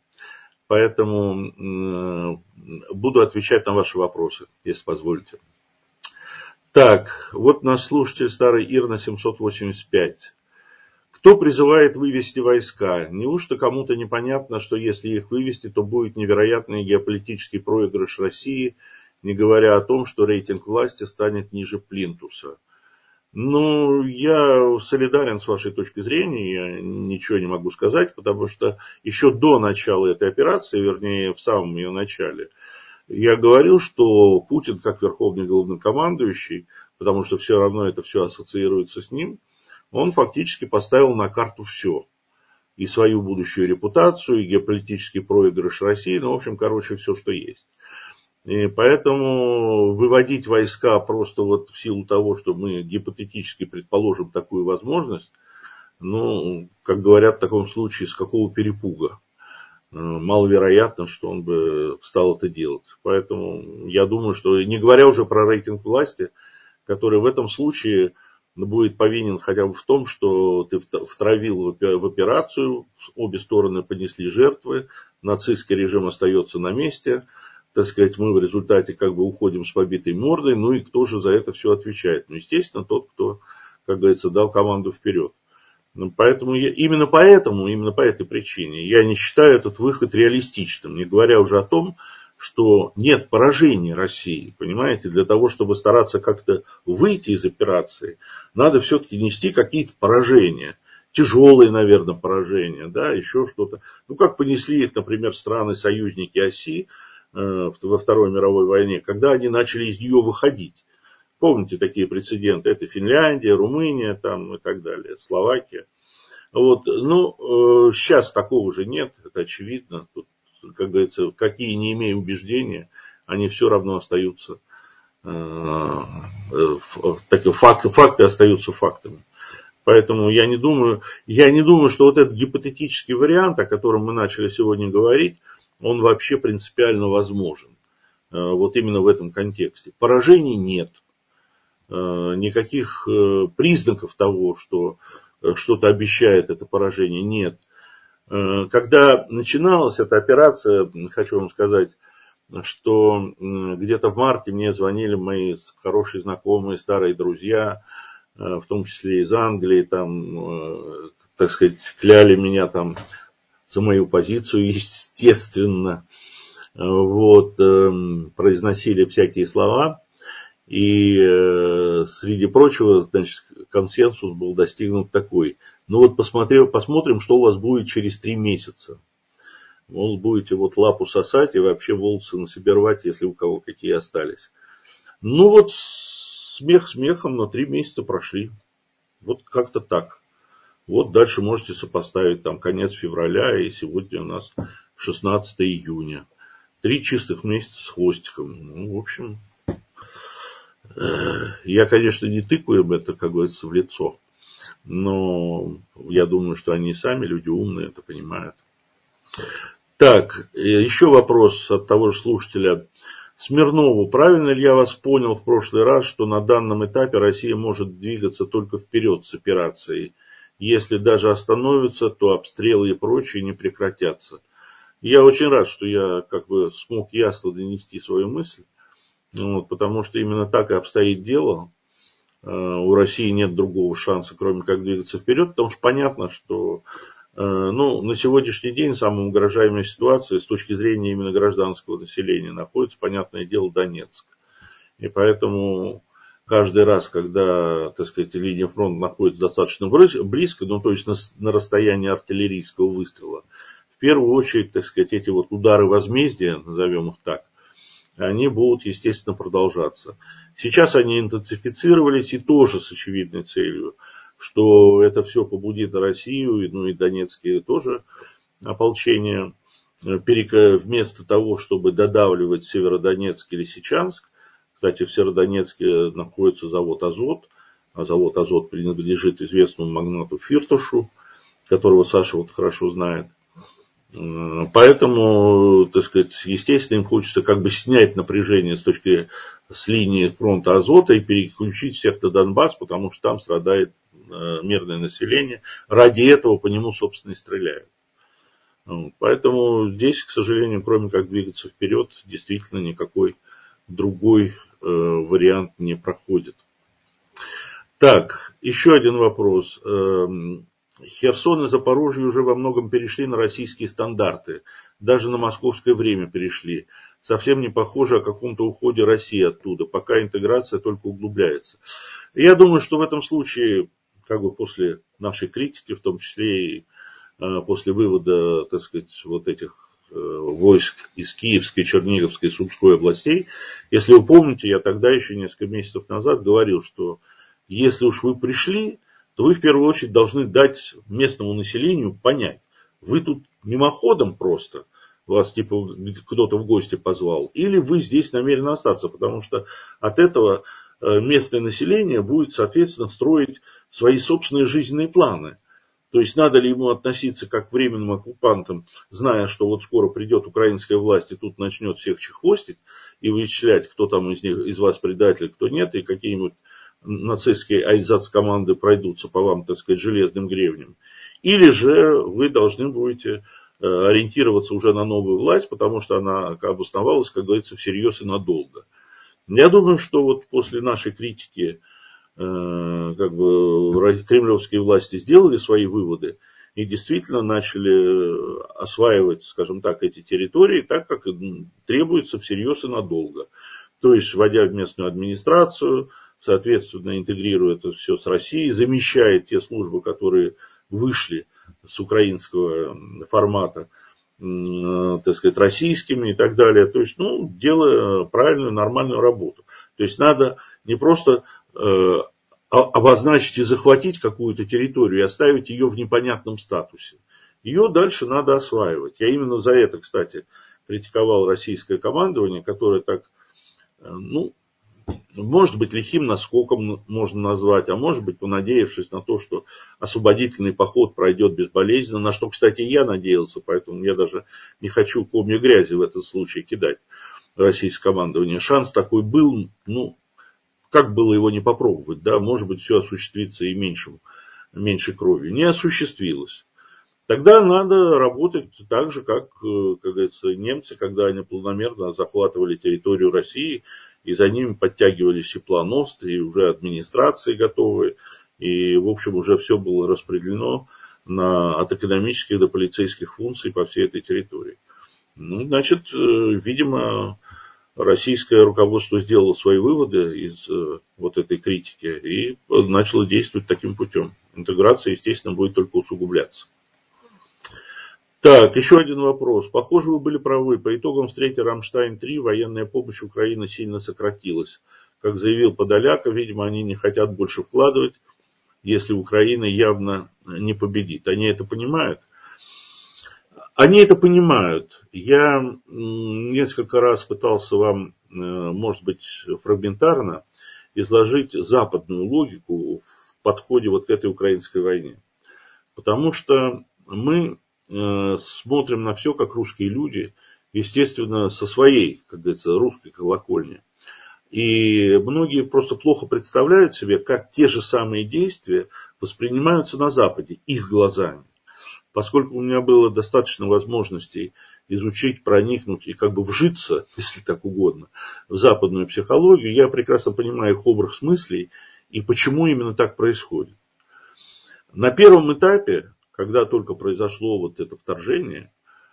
поэтому буду отвечать на ваши вопросы, если позволите. Так, вот наш слушатель старый Ирна семьсот восемьдесят пять. Кто призывает вывести войска? Неужто кому-то непонятно, что если их вывести, то будет невероятный геополитический проигрыш России, не говоря о том, что рейтинг власти станет ниже плинтуса? Ну, я солидарен с вашей точки зрения, я ничего не могу сказать, потому что еще до начала этой операции, вернее, в самом ее начале, я говорил, что Путин, как верховный главнокомандующий, потому что все равно это все ассоциируется с ним, он фактически поставил на карту все. И свою будущую репутацию, и геополитический проигрыш России, ну, в общем, короче, все, что есть. И поэтому выводить войска просто вот в силу того, что мы гипотетически предположим такую возможность, ну, как говорят в таком случае, с какого перепуга. Маловероятно, что он бы стал это делать. Поэтому я думаю, что, не говоря уже про рейтинг власти, который в этом случае будет повинен хотя бы в том, что ты втравил в операцию, обе стороны понесли жертвы, нацистский режим остается на месте, так сказать, мы в результате как бы уходим с побитой мордой, ну и кто же за это все отвечает? Ну, естественно, тот, кто, как говорится, дал команду вперед. Поэтому я, именно поэтому, именно по этой причине я не считаю этот выход реалистичным, не говоря уже о том, что нет поражения России, понимаете, для того, чтобы стараться как-то выйти из операции, надо все-таки нести какие-то поражения, тяжелые, наверное, поражения, да, еще что-то. Ну, как понесли их, например, страны-союзники оси э, во Второй мировой войне, когда они начали из нее выходить. Помните такие прецеденты, это Финляндия, Румыния там, и так далее, Словакия. Вот, ну, э, сейчас такого же нет, это очевидно. Тут, как говорится, какие не имея убеждения, они все равно остаются, э, э, такие факты, факты остаются фактами. Поэтому я не думаю, я не думаю, что вот этот гипотетический вариант, о котором мы начали сегодня говорить, он вообще принципиально возможен. Э, вот именно в этом контексте. Поражений нет. Э, никаких э, признаков того, что что-то обещает это поражение, нет. Когда начиналась эта операция, хочу вам сказать, что где-то в марте мне звонили мои хорошие знакомые, старые друзья, в том числе из Англии, там, так сказать, кляли меня там за мою позицию, естественно, вот, произносили всякие слова. И э, среди прочего, значит, консенсус был достигнут такой. Ну вот посмотрим, посмотрим, что у вас будет через три месяца. Мол, будете вот лапу сосать и вообще волосы на себе рвать, если у кого какие остались. Ну вот смех смехом, но три месяца прошли. Вот как-то так. Вот дальше можете сопоставить там конец февраля, и сегодня у нас шестнадцатое июня. Три чистых месяца с хвостиком. Ну, в общем... Я, конечно, не тыкаю им это, как говорится, в лицо, но я думаю, что они сами, люди умные, это понимают. Так, еще вопрос от того же слушателя. Смирнову, правильно ли я вас понял в прошлый раз, что на данном этапе Россия может двигаться только вперед с операцией? Если даже остановится, то обстрелы и прочее не прекратятся. Я очень рад, что я как бы смог ясно донести свою мысль. Вот, потому что именно так и обстоит дело. У России нет другого шанса, кроме как двигаться вперед, потому что понятно, что ну, на сегодняшний день самая угрожаемая ситуация с точки зрения именно гражданского населения находится, понятное дело, Донецк. И поэтому каждый раз, когда, так сказать, линия фронта находится достаточно близко, ну, то есть на, на расстоянии артиллерийского выстрела, в первую очередь, так сказать, эти вот удары возмездия, назовем их так, они будут, естественно, продолжаться. Сейчас они интенсифицировались и тоже с очевидной целью, что это все побудит Россию, ну и Донецкие тоже ополчение, вместо того, чтобы додавливать Северодонецк и Лисичанск. Кстати, в Северодонецке находится завод «Азот», а завод «Азот» принадлежит известному магнату Фирташу, которого Саша вот хорошо знает. Поэтому, так сказать, естественно, им хочется как бы снять напряжение с точки с линии фронта Азота и переключить всех на Донбасс, потому что там страдает мирное население. Ради этого по нему, собственно, и стреляют. Поэтому здесь, к сожалению, кроме как двигаться вперед, действительно никакой другой вариант не проходит. Так, еще один вопрос. Херсон и Запорожье уже во многом перешли на российские стандарты. Даже на московское время перешли. Совсем не похоже о каком-то уходе России оттуда, пока интеграция только углубляется. И я думаю, что в этом случае, как бы после нашей критики, в том числе и э, после вывода, так сказать, вот этих э, войск из Киевской, Черниговской, Сумской областей, если вы помните, я тогда еще несколько месяцев назад говорил, что если уж вы пришли, то вы в первую очередь должны дать местному населению понять, вы тут мимоходом просто, вас типа кто-то в гости позвал, или вы здесь намерены остаться, потому что от этого местное население будет, соответственно, строить свои собственные жизненные планы. То есть надо ли ему относиться как к временным оккупантам, зная, что вот скоро придет украинская власть и тут начнет всех чехвостить и вычислять, кто там из них, из вас предатель, кто нет, и какие-нибудь нацистские айзац-команды пройдутся по вам, так сказать, железным гребнем. Или же вы должны будете ориентироваться уже на новую власть, потому что она обосновалась, как говорится, всерьез и надолго. Я думаю, что вот после нашей критики как бы кремлевские власти сделали свои выводы и действительно начали осваивать, скажем так, эти территории так, как требуется всерьез и надолго. То есть, вводя в местную администрацию, соответственно, интегрируя это все с Россией, замещая те службы, которые вышли с украинского формата, так сказать, российскими и так далее. То есть, ну, делая правильную, нормальную работу. То есть, надо не просто э, обозначить и захватить какую-то территорию и оставить ее в непонятном статусе. Ее дальше надо осваивать. Я именно за это, кстати, критиковал российское командование, которое так, ну, может быть, лихим наскоком можно назвать, а может быть, понадеявшись на то, что освободительный поход пройдет безболезненно, на что, кстати, я надеялся, поэтому я даже не хочу комья грязи в этот случай кидать российское командование. Шанс такой был, ну, как было его не попробовать, да, может быть, все осуществится и меньшим, меньшей кровью. Не осуществилось. Тогда надо работать так же, как, как говорится, немцы, когда они планомерно захватывали территорию России, и за ними подтягивались и планосты, и уже администрации готовые, и, в общем, уже все было распределено на, от экономических до полицейских функций по всей этой территории. Ну, значит, видимо, российское руководство сделало свои выводы из вот этой критики и начало действовать таким путем. Интеграция, естественно, будет только усугубляться. Так, еще один вопрос. Похоже, вы были правы. По итогам встречи Рамштайн-три военная помощь Украине сильно сократилась. Как заявил Подоляка, видимо, они не хотят больше вкладывать, если Украина явно не победит. Они это понимают? Они это понимают. Я несколько раз пытался вам, может быть, фрагментарно изложить западную логику в подходе вот к этой украинской войне. Потому что мы смотрим на все, как русские люди, естественно, со своей, как говорится, русской колокольни. И многие просто плохо представляют себе, как те же самые действия воспринимаются на Западе, их глазами. Поскольку у меня было достаточно возможностей изучить, проникнуть и как бы вжиться, если так угодно, в западную психологию, я прекрасно понимаю их образ мыслей и почему именно так происходит. На первом этапе, когда только произошло вот это вторжение,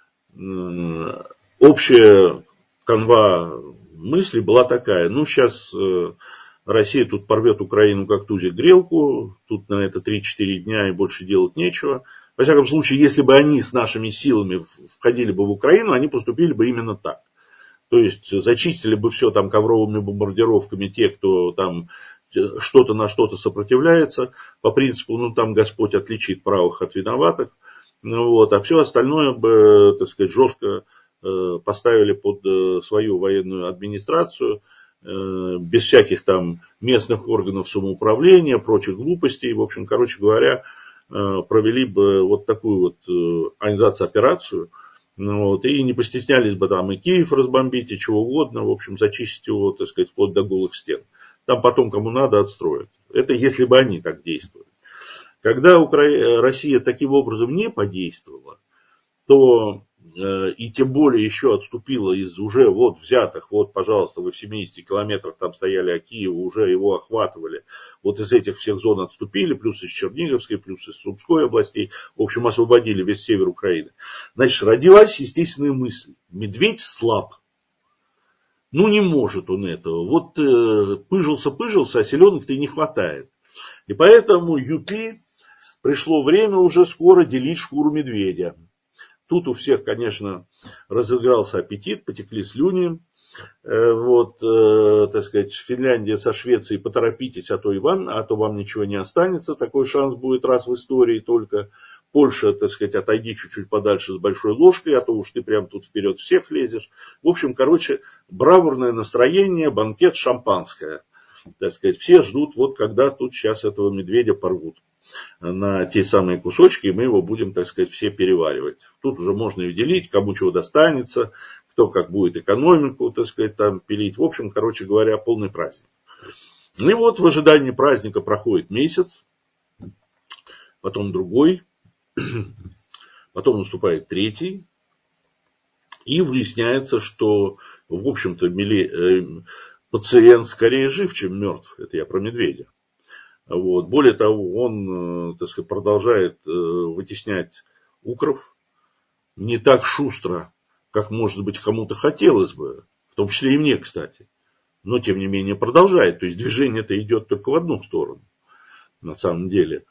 общая канва мыслей была такая: ну, сейчас Россия тут порвет Украину как тузик грелку, тут на это три-четыре дня и больше делать нечего. Во всяком случае, если бы они с нашими силами входили бы в Украину, они поступили бы именно так. То есть зачистили бы все там ковровыми бомбардировками те, кто там что-то на что-то сопротивляется, по принципу, ну там Господь отличит правых от виноватых, вот, а все остальное бы, так сказать, жестко поставили под свою военную администрацию, без всяких там местных органов самоуправления, прочих глупостей. В общем, короче говоря, провели бы вот такую вот айнзац-операцию, вот, и не постеснялись бы там и Киев разбомбить, и чего угодно, в общем, зачистить его, так сказать, вплоть до голых стен. Там потом, кому надо, отстроят. Это если бы они так действовали. Когда Укра... Россия таким образом не подействовала, то э, и тем более еще отступила из уже вот взятых, вот, пожалуйста, вы в семидесяти километрах там стояли от Киева, уже его охватывали, вот из этих всех зон отступили, плюс из Черниговской, плюс из Сумской областей, в общем, освободили весь север Украины. Значит, родилась естественная мысль: медведь слаб. Ну, не может он этого. Вот э, пыжился-пыжился, а селенок-то и не хватает. И поэтому ЮПИ пришло время уже скоро делить шкуру медведя. Тут у всех, конечно, разыгрался аппетит, потекли слюни. Вот, э, так сказать, Финляндия со Швецией, поторопитесь, а то и вам, а то вам ничего не останется. Такой шанс будет раз в истории только. Польша, так сказать, отойди чуть-чуть подальше с большой ложкой, а то уж ты прям тут вперед всех лезешь. В общем, короче, бравурное настроение, банкет, шампанское. Так сказать, все ждут, вот когда тут сейчас этого медведя порвут на те самые кусочки, и мы его будем, так сказать, все переваривать. Тут уже можно и делить, кому чего достанется, кто как будет экономику, так сказать, там пилить. В общем, короче говоря, полный праздник. И вот в ожидании праздника проходит месяц, потом другой, потом наступает третий, и выясняется, что, в общем-то, пациент скорее жив, чем мертв. Это я про медведя. Вот. Более того, он, так сказать, продолжает вытеснять укров не так шустро, как, может быть, кому-то хотелось бы, в том числе и мне, кстати. Но, тем не менее, продолжает. То есть, движение-то идет только в одну сторону, на самом деле.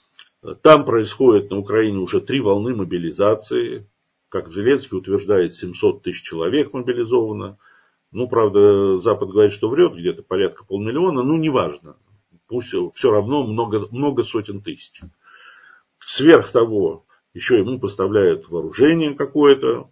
Там происходит на Украине уже три волны мобилизации. Как Зеленский утверждает, семьсот тысяч человек мобилизовано. Ну, правда, Запад говорит, что врет, где-то порядка полмиллиона. Ну, неважно. Пусть все равно много, много сотен тысяч. Сверх того, еще ему поставляют вооружение какое-то.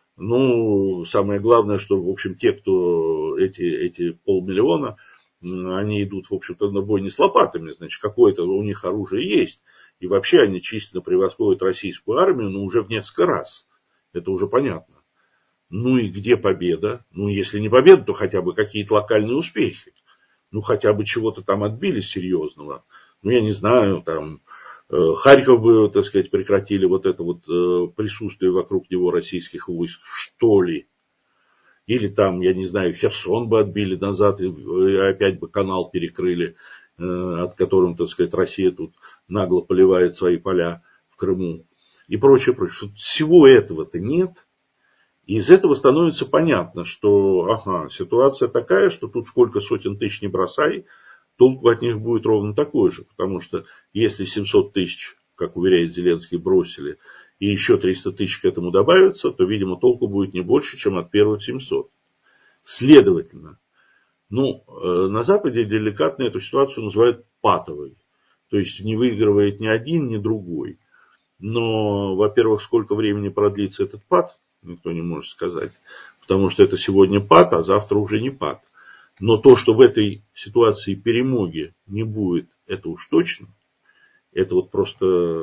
Ну, самое главное, что, в общем, те, кто эти, эти полмиллиона, они идут, в общем-то, на бой не с лопатами, значит, какое-то у них оружие есть. И вообще они численно превосходят российскую армию, но уже в несколько раз. Это уже понятно. Ну и где победа? Ну, если не победа, то хотя бы какие-то локальные успехи. Ну, хотя бы чего-то там отбили серьезного. Ну, я не знаю, там, э, Харьков бы, так сказать, прекратили вот это вот э, присутствие вокруг него российских войск, что ли. Или там, я не знаю, Херсон бы отбили назад, и, и опять бы канал перекрыли, э, от которым, так сказать, Россия тут нагло поливает свои поля в Крыму. И прочее, прочее. Всего этого-то нет. И из этого становится понятно, что ага, ситуация такая, что тут сколько сотен тысяч не бросай, толку от них будет ровно такой же. Потому что если семьсот тысяч, как уверяет Зеленский, бросили, и еще триста тысяч к этому добавится, то, видимо, толку будет не больше, чем от первых семисот. Следовательно, ну, на Западе деликатно эту ситуацию называют патовой. То есть не выигрывает ни один, ни другой. Но, во-первых, сколько времени продлится этот пат, никто не может сказать. Потому что это сегодня пат, а завтра уже не пат. Но то, что в этой ситуации перемоги не будет, это уж точно. Это вот просто,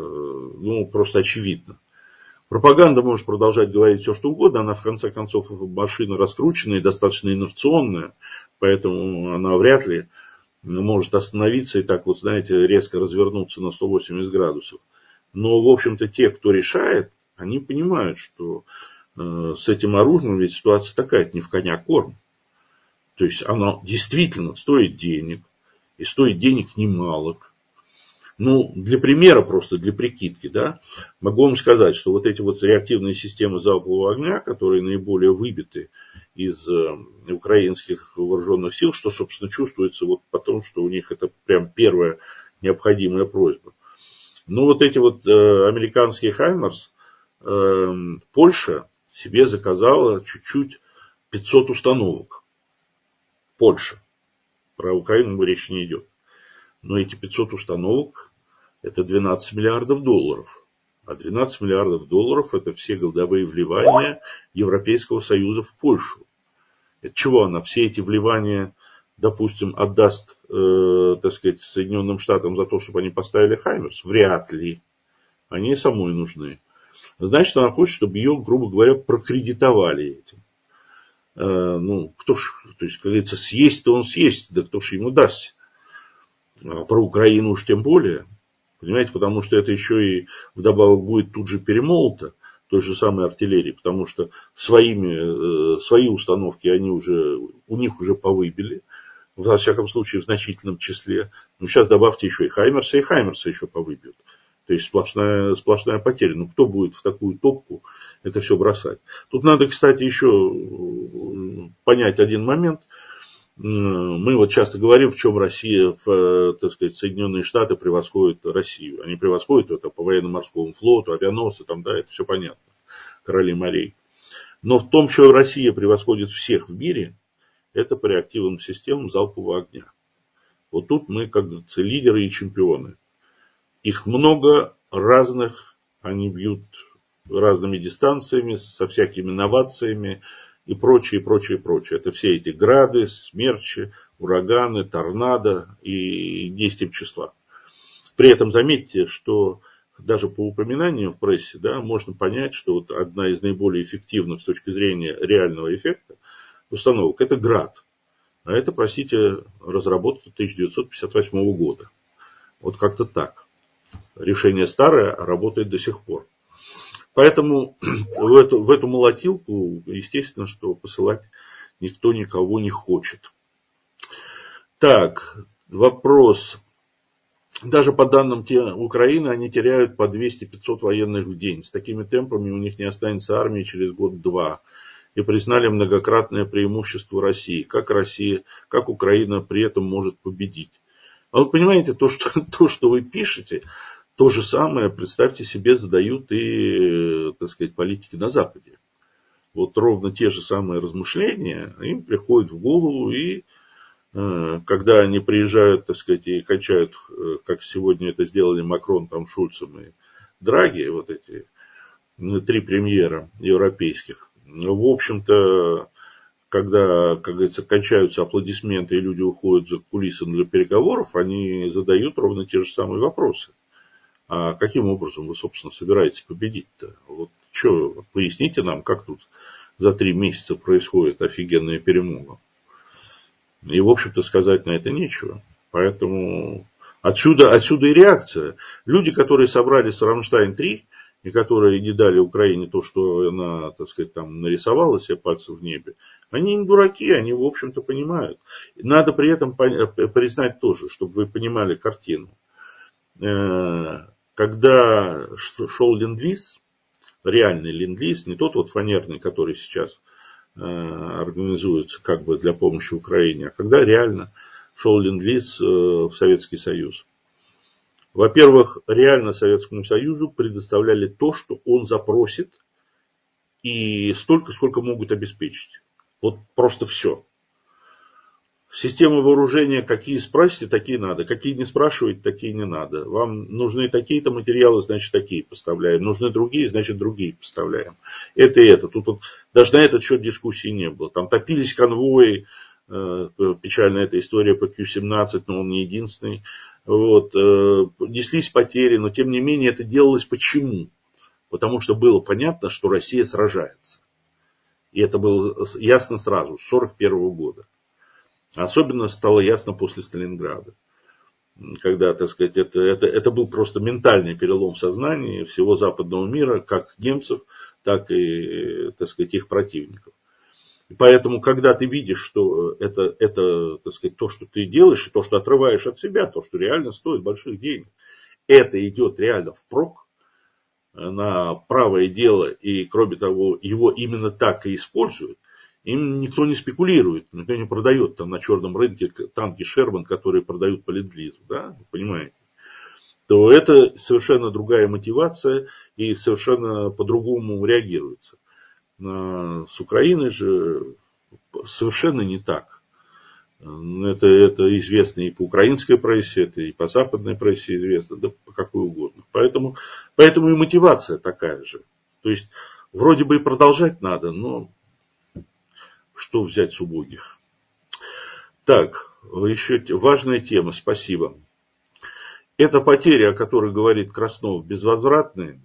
ну, просто очевидно. Пропаганда может продолжать говорить все, что угодно. Она, в конце концов, машина раскрученная и достаточно инерционная. Поэтому она вряд ли может остановиться и так вот, знаете, резко развернуться на сто восемьдесят градусов. Но, в общем-то, те, кто решает, они понимают, что э, с этим оружием ведь ситуация такая, это не в коня корм. То есть оно действительно стоит денег, и стоит денег немало. Ну, для примера просто, для прикидки, да, могу вам сказать, что вот эти вот реактивные системы залпового огня, которые наиболее выбиты из э, украинских вооруженных сил, что, собственно, чувствуется вот потому, что у них это прям первая необходимая просьба. Ну, вот эти вот э, американские Хаймерс, э, Польша себе заказала чуть-чуть пятьсот установок. Польша. Про Украину речь не идет. Но эти пятьсот установок это двенадцать миллиардов долларов. А двенадцать миллиардов долларов это все годовые вливания Европейского Союза в Польшу. Это чего она все эти вливания, допустим, отдаст, э, так сказать, Соединенным Штатам за то, чтобы они поставили Хаймерс? Вряд ли. Они ей самой нужны. Значит, она хочет, чтобы ее, грубо говоря, прокредитовали этим. Э, ну, кто ж, то есть, как говорится, съесть-то он съесть, да кто ж ему даст. А про Украину уж тем более. Понимаете, потому что это еще и вдобавок будет тут же перемолото той же самой артиллерии, потому что своими, э, свои установки они уже, у них уже повыбили, во всяком случае в значительном числе. Но сейчас добавьте еще и Хаймерса, и Хаймерса еще повыбьют. То есть сплошная, сплошная потеря. Ну кто будет в такую топку это все бросать? Тут надо, кстати, еще понять один момент. Мы вот часто говорим, в чем Россия, в, так сказать, Соединенные Штаты превосходят Россию. Они превосходят это по военно-морскому флоту, авианосцы, там, да, это все понятно. Короли морей. Но в том, что Россия превосходит всех в мире, это по реактивным системам залпового огня. Вот тут мы, как говорится, лидеры и чемпионы. Их много разных, они бьют разными дистанциями, со всякими новациями и прочее, прочее, прочее. Это все эти грады, смерчи, ураганы, торнадо и десять числа. При этом заметьте, что даже по упоминаниям в прессе, да, можно понять, что вот одна из наиболее эффективных с точки зрения реального эффекта установок – это град. А это, простите, разработка тысяча девятьсот пятьдесят восьмого года. Вот как-то так. Решение старое, а работает до сих пор. Поэтому в эту, в эту молотилку, естественно, что посылать никто никого не хочет. Так, вопрос. Даже по данным Украины, они теряют по двести-пятьсот военных в день. С такими темпами у них не останется армии через год-два. И признали многократное преимущество России. Как Россия, как Украина при этом может победить. А вы понимаете, то, что, то, что вы пишете, то же самое, представьте себе, задают и, так сказать, политики на Западе. Вот ровно те же самые размышления им приходят в голову, и э, когда они приезжают, так сказать, и качают, э, как сегодня это сделали Макрон, там, Шульцем и Драги, вот эти э, три премьера европейских, в общем-то, когда, как говорится, кончаются аплодисменты и люди уходят за кулисы для переговоров, они задают ровно те же самые вопросы. А каким образом вы, собственно, собираетесь победить-то? Вот что, поясните нам, как тут за три месяца происходит офигенная перемога. И, в общем-то, сказать на это нечего. Поэтому отсюда, отсюда и реакция. Люди, которые собрались в Рамштайн-три, и которые не дали Украине то, что она, так сказать, там нарисовала себе пальцы в небе, они не дураки, они, в общем-то, понимают. Надо при этом признать тоже, чтобы вы понимали картину. Когда шел ленд-лиз, реальный ленд-лиз, не тот вот фанерный, который сейчас организуется как бы для помощи Украине, а когда реально шел ленд-лиз в Советский Союз. Во-первых, реально Советскому Союзу предоставляли то, что он запросит, и столько, сколько могут обеспечить. Вот просто все. Системы вооружения, какие спросите, такие надо. Какие не спрашиваете, такие не надо. Вам нужны такие-то материалы, значит, такие поставляем. Нужны другие, значит, другие поставляем. Это и это. Тут вот, даже на этот счет дискуссий не было. Там топились конвои. Э, печальная эта история по Кью семнадцать, но он не единственный. Вот, э, неслись потери, но тем не менее это делалось почему? Потому что было понятно, что Россия сражается. И это было ясно сразу, с сорок первого года. Особенно стало ясно после Сталинграда, когда, так сказать, это, это, это был просто ментальный перелом в сознании всего западного мира, как немцев, так и, так сказать, их противников. И поэтому, когда ты видишь, что это, это, так сказать, то, что ты делаешь, и то, что отрываешь от себя, то, что реально стоит больших денег, это идет реально впрок на правое дело, и, кроме того, его именно так и используют, им никто не спекулирует, никто не продает там на черном рынке танки Шерман, которые продают по ленд-лизу, да, вы понимаете, то это совершенно другая мотивация и совершенно по-другому реагируется. С Украиной же совершенно не так. Это, это известно и по украинской прессе, это и по западной прессе известно, да по какой угодно. Поэтому, поэтому и мотивация такая же. То есть, вроде бы и продолжать надо, но что взять с убогих? Так, еще важная тема, спасибо. Эта потеря, о которой говорит Краснов, безвозвратная.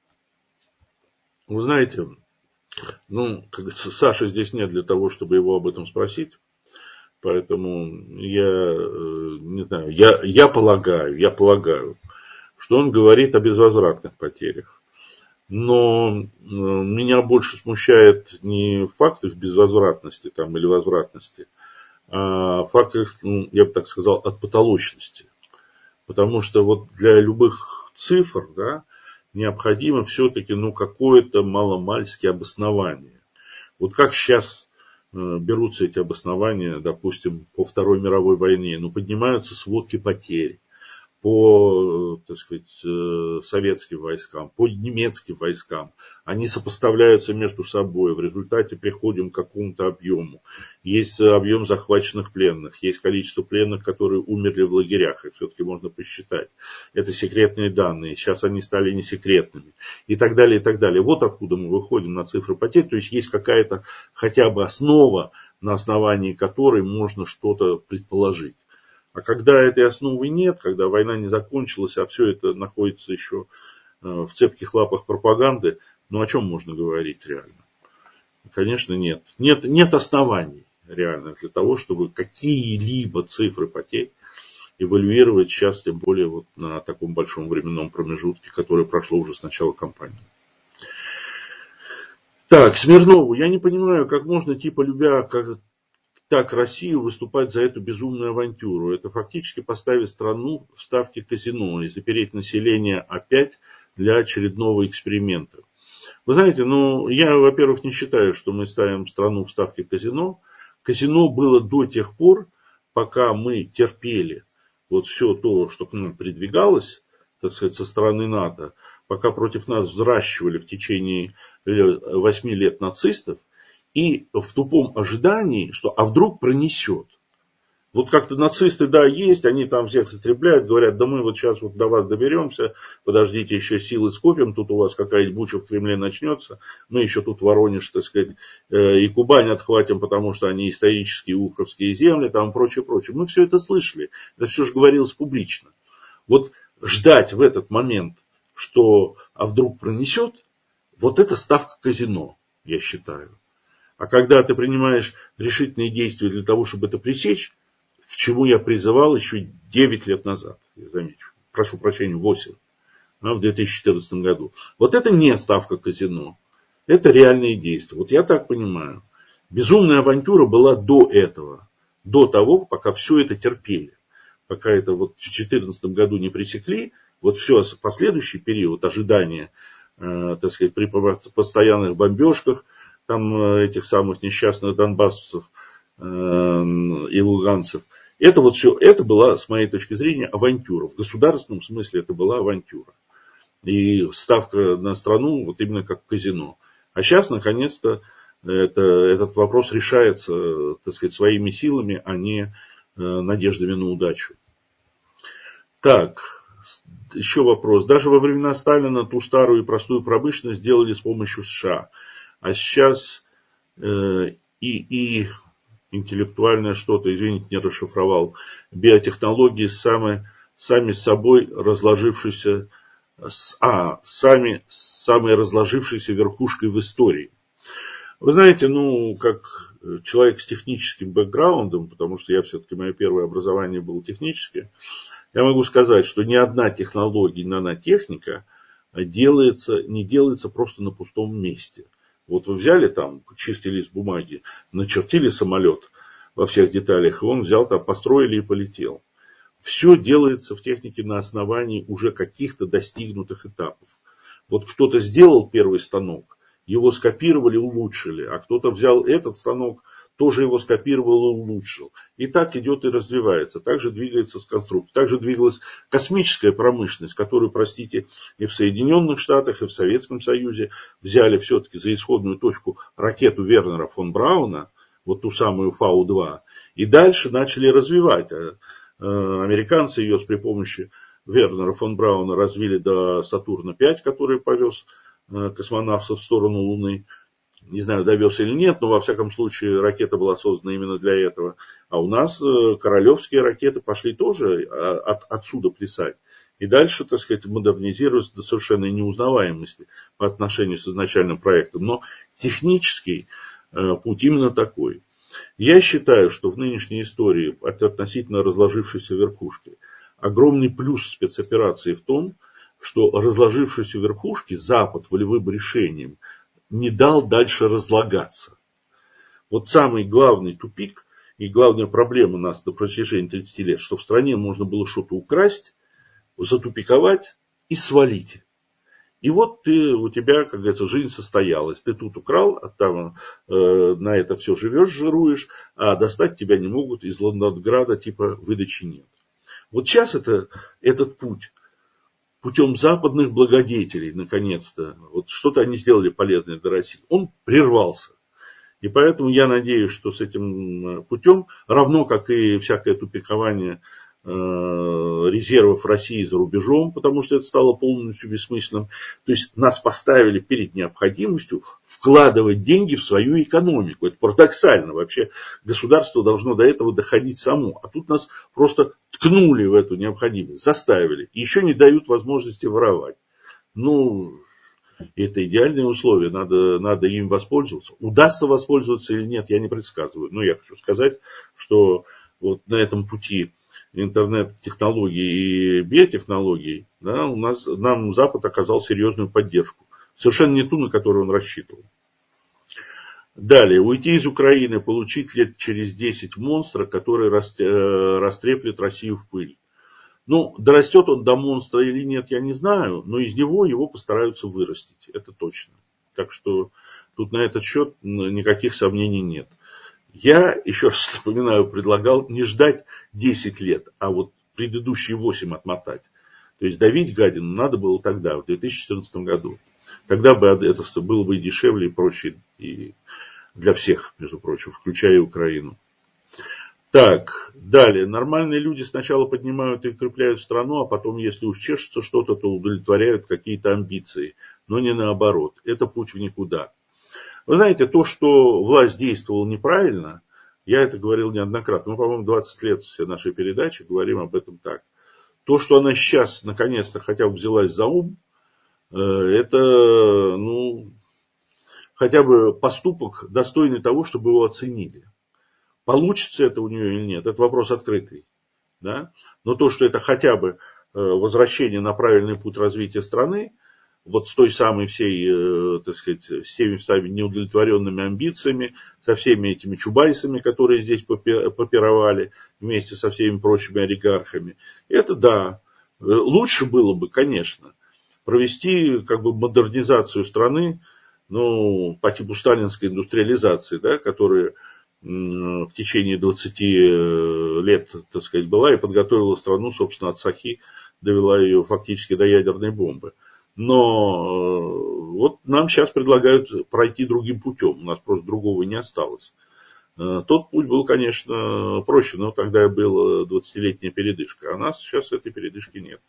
Вы знаете, ну, как говорится, Саши здесь нет для того, чтобы его об этом спросить. Поэтому я не знаю, я, я полагаю, я полагаю, что он говорит о безвозвратных потерях. Но меня больше смущает не факт их безвозвратности там, или возвратности, а факт их, ну, я бы так сказал, от потолочности. Потому что вот для любых цифр, да, необходимо все-таки ну, какое-то маломальское обоснование. Вот как сейчас берутся эти обоснования, допустим, по Второй мировой войне, ну, поднимаются сводки потерь. по, так сказать, советским войскам, по немецким войскам. Они сопоставляются между собой. В результате приходим к какому-то объему. Есть объем захваченных пленных. Есть количество пленных, которые умерли в лагерях. Их все-таки можно посчитать. Это секретные данные. Сейчас они стали не секретными. И так далее, и так далее. Вот откуда мы выходим на цифры потерь. То есть есть какая-то хотя бы основа, на основании которой можно что-то предположить. А когда этой основы нет, когда война не закончилась, а все это находится еще в цепких лапах пропаганды, ну о чем можно говорить реально? Конечно, нет. Нет, нет оснований реально для того, чтобы какие-либо цифры потерь эвалюировать сейчас, тем более вот на таком большом временном промежутке, которое прошло уже с начала кампании. Так, Смирнову. Я не понимаю, как можно, типа, любя как так Россию, выступать за эту безумную авантюру. Это фактически поставить страну в ставке казино и запереть население опять для очередного эксперимента. Вы знаете, ну, я, во-первых, не считаю, что мы ставим страну в ставке казино. Казино было до тех пор, пока мы терпели вот все то, что к нам придвигалось, так сказать, со стороны НАТО, пока против нас взращивали в течение восьми лет нацистов, и в тупом ожидании, что а вдруг пронесет. Вот как-то нацисты, да, есть, они там всех истребляют, говорят, да мы вот сейчас вот до вас доберемся, подождите, еще силы скопим, тут у вас какая-нибудь буча в Кремле начнется, мы еще тут Воронеж, так сказать, и Кубань отхватим, потому что они исторические ухровские земли, там прочее, прочее. Мы все это слышали, это все же говорилось публично. Вот ждать в этот момент, что а вдруг пронесет, вот это ставка казино, я считаю. А когда ты принимаешь решительные действия для того, чтобы это пресечь, к чему я призывал еще девять лет назад, я замечу, прошу прощения, восемь, а, в две тысячи четырнадцатом году. Вот это не ставка казино, это реальные действия. Вот я так понимаю. Безумная авантюра была до этого, до того, пока все это терпели. Пока это вот в две тысячи четырнадцатом году не пресекли, вот все последующий период ожидания, э, так сказать, при постоянных бомбежках, там этих самых несчастных донбассовцев э, и луганцев. Это вот все, это была, с моей точки зрения, авантюра. В государственном смысле это была авантюра. И ставка на страну вот именно как казино. А сейчас, наконец-то, это, этот вопрос решается, так сказать, своими силами, а не э, надеждами на удачу. Так, еще вопрос. Даже во времена Сталина ту старую и простую промышленность делали с помощью США. А сейчас э, и, и интеллектуальное что-то, извините, не расшифровал, биотехнологии сами, сами с собой разложившиеся, а, сами, самой разложившейся верхушкой в истории. Вы знаете, ну, как человек с техническим бэкграундом, потому что я все-таки, мое первое образование было техническое, я могу сказать, что ни одна технология, ни одна техника делается, не делается просто на пустом месте. Вот вы взяли там чистый лист бумаги, начертили самолет во всех деталях, и он взял там, построили и полетел. Все делается в технике на основании уже каких-то достигнутых этапов. Вот кто-то сделал первый станок, его скопировали, улучшили, а кто-то взял этот станок, тоже его скопировал и улучшил. И так идет и развивается. Так же двигается с конструкцией. Так же двигалась космическая промышленность, которую, простите, и в Соединенных Штатах, и в Советском Союзе взяли все-таки за исходную точку ракету Вернера фон Брауна, вот ту самую Фау два, и дальше начали развивать. Американцы ее при помощи Вернера фон Брауна развили до Сатурна пять, который повез космонавтов в сторону Луны. Не знаю, довез или нет, но во всяком случае ракета была создана именно для этого. А у нас королевские ракеты пошли тоже от, отсюда плясать. И дальше, так сказать, модернизироваться до совершенной неузнаваемости по отношению с изначальным проектом. Но технический путь именно такой. Я считаю, что в нынешней истории от относительно разложившейся верхушки огромный плюс спецоперации в том, что разложившейся верхушке Запад волевым решением не дал дальше разлагаться. Вот самый главный тупик и главная проблема у нас на протяжении тридцати лет, что в стране можно было что-то украсть, затупиковать и свалить. И вот ты, у тебя, как говорится, жизнь состоялась. Ты тут украл, а там э, на это все живешь, жируешь, а достать тебя не могут из Лондонграда, типа выдачи нет. Вот сейчас это, этот путь, путем западных благодетелей, наконец-то, вот что-то они сделали полезное для России, он прервался. И поэтому я надеюсь, что с этим путем, равно как и всякое тупикование э, резервов России за рубежом, потому что это стало полностью бессмысленным, то есть нас поставили перед необходимостью вкладывать деньги в свою экономику. Это парадоксально. Вообще государство должно до этого доходить само. А тут нас просто ткнули в эту необходимость, заставили. И еще не дают возможности воровать. Ну... Это идеальные условия, надо, надо им воспользоваться. Удастся воспользоваться или нет, я не предсказываю. Но я хочу сказать, что вот на этом пути интернет-технологий и биотехнологий, да, у нас, нам Запад оказал серьезную поддержку. Совершенно не ту, на которую он рассчитывал. Далее, уйти из Украины, получить лет через десять монстра, который растреплет Россию в пыль. Ну, дорастет он до монстра или нет, я не знаю, но из него его постараются вырастить, это точно. Так что тут на этот счет никаких сомнений нет. Я, еще раз напоминаю, предлагал не ждать десять лет, а вот предыдущие восемь отмотать. То есть давить гадину надо было тогда, в две тысячи четырнадцатом году. Тогда бы это было бы и дешевле, и проще, и для всех, между прочим, включая и Украину. Так, далее. Нормальные люди сначала поднимают и укрепляют страну, а потом, если уж чешется что-то, то удовлетворяют какие-то амбиции. Но не наоборот. Это путь в никуда. Вы знаете, то, что власть действовала неправильно, я это говорил неоднократно. Мы, по-моему, двадцать лет все наши передачи говорим об этом так. То, что она сейчас, наконец-то, хотя бы взялась за ум, это, ну, хотя бы поступок, достойный того, чтобы его оценили. Получится это у нее или нет, это вопрос открытый. Да? Но то, что это хотя бы возвращение на правильный путь развития страны, вот с той самой всей, так сказать, всеми самыми неудовлетворенными амбициями, со всеми этими чубайсами, которые здесь попировали, вместе со всеми прочими олигархами, это да, лучше было бы, конечно, провести как бы модернизацию страны, ну, по типу сталинской индустриализации, да, которая в течение двадцати лет, так сказать, была и подготовила страну, собственно, от Сахи, довела ее фактически до ядерной бомбы. Но вот нам сейчас предлагают пройти другим путем, у нас просто другого не осталось. Тот путь был, конечно, проще, но тогда была двадцатилетняя передышка, а у нас сейчас этой передышки нет.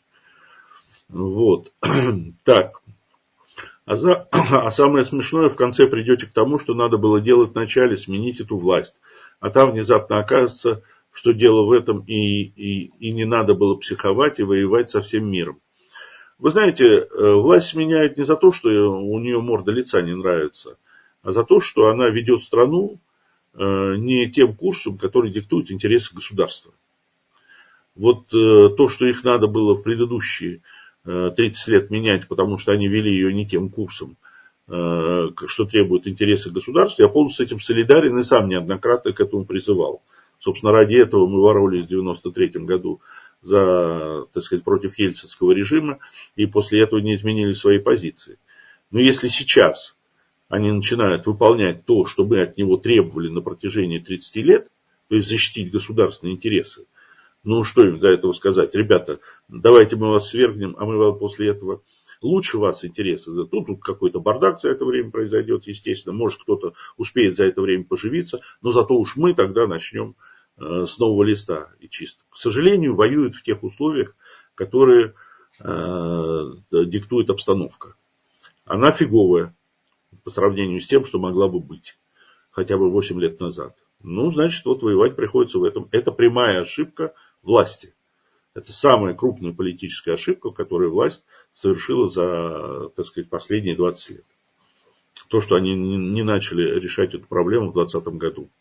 Вот. Так. А, за, а самое смешное, в конце придете к тому, что надо было делать вначале, сменить эту власть. А там внезапно окажется, что дело в этом, и, и, и не надо было психовать и воевать со всем миром. Вы знаете, власть меняют не за то, что у нее морда лица не нравится, а за то, что она ведет страну не тем курсом, который диктует интересы государства. Вот то, что их надо было в предыдущие тридцать лет менять, потому что они вели ее не тем курсом, что требует интересы государства, я полностью с этим солидарен и сам неоднократно к этому призывал. Собственно, ради этого мы боролись в девяносто третьем году за, так сказать, против ельцинского режима, и после этого не изменили свои позиции. Но если сейчас они начинают выполнять то, что мы от него требовали на протяжении тридцати лет, то есть защитить государственные интересы, ну, что им до этого сказать? Ребята, давайте мы вас свергнем, а мы после этого лучше вас интересы. Тут, тут какой-то бардак за это время произойдет, естественно. Может, кто-то успеет за это время поживиться, но зато уж мы тогда начнем э, с нового листа и чисто. К сожалению, воюют в тех условиях, которые э, диктует обстановка. Она фиговая по сравнению с тем, что могла бы быть хотя бы восемь лет назад. Ну, значит, вот воевать приходится в этом. Это прямая ошибка власти. Это самая крупная политическая ошибка, которую власть совершила за, так сказать, последние двадцать лет. То, что они не начали решать эту проблему в двадцатом году.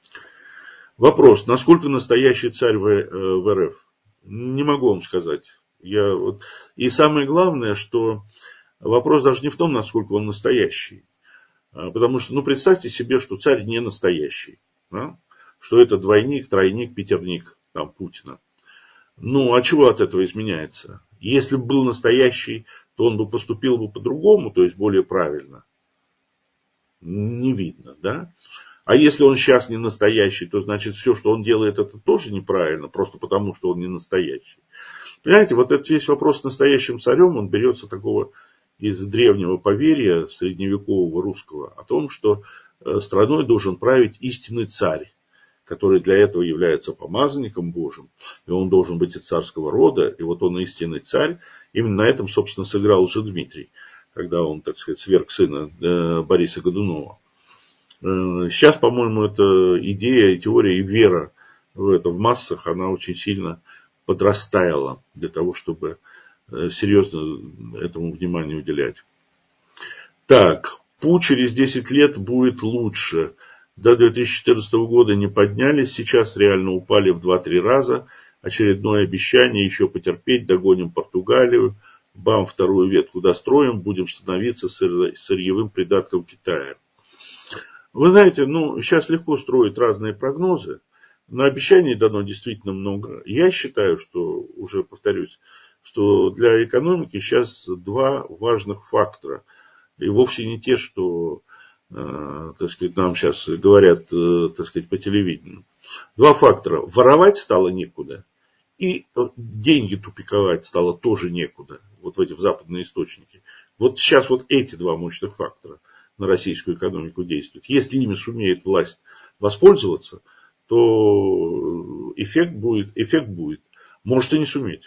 Вопрос. Насколько настоящий царь в эр эф? Не могу вам сказать. Я вот... И самое главное, что вопрос даже не в том, насколько он настоящий. Потому что, ну, представьте себе, что царь не настоящий. Да? Что это двойник, тройник, пятерник там, Путина. Ну, а чего от этого изменяется? Если бы был настоящий, то он бы поступил бы по-другому, то есть более правильно. Не видно, да? А если он сейчас не настоящий, то значит все, что он делает, это тоже неправильно, просто потому, что он не настоящий. Понимаете, вот этот весь вопрос с настоящим царем, он берется такого из древнего поверья средневекового русского о том, что страной должен править истинный царь, который для этого является помазанником Божьим, и он должен быть из царского рода, и вот он истинный царь. Именно на этом, собственно, сыграл Лжедмитрий, когда он, так сказать, сверг сына Бориса Годунова. Сейчас, по-моему, эта идея, теория и вера в это в массах, она очень сильно подрастаяла для того, чтобы серьезно этому внимание уделять. Так, Пу через десять лет будет лучше. До две тысячи четырнадцатого года не поднялись, сейчас реально упали в два-три раза. Очередное обещание еще потерпеть, догоним Португалию, бам, вторую ветку достроим, будем становиться сырьевым придатком Китая. Вы знаете, ну, сейчас легко строить разные прогнозы, но обещаний дано действительно много. Я считаю, что, уже повторюсь, что для экономики сейчас два важных фактора. И вовсе не те, что, э, так сказать, нам сейчас говорят, э, так сказать, по телевидению. Два фактора. Воровать стало некуда, и деньги тупиковать стало тоже некуда, вот в эти в западные источники. Вот сейчас вот эти два мощных фактора на российскую экономику действуют. Если ими сумеет власть воспользоваться, то эффект будет, эффект будет. Может и не суметь.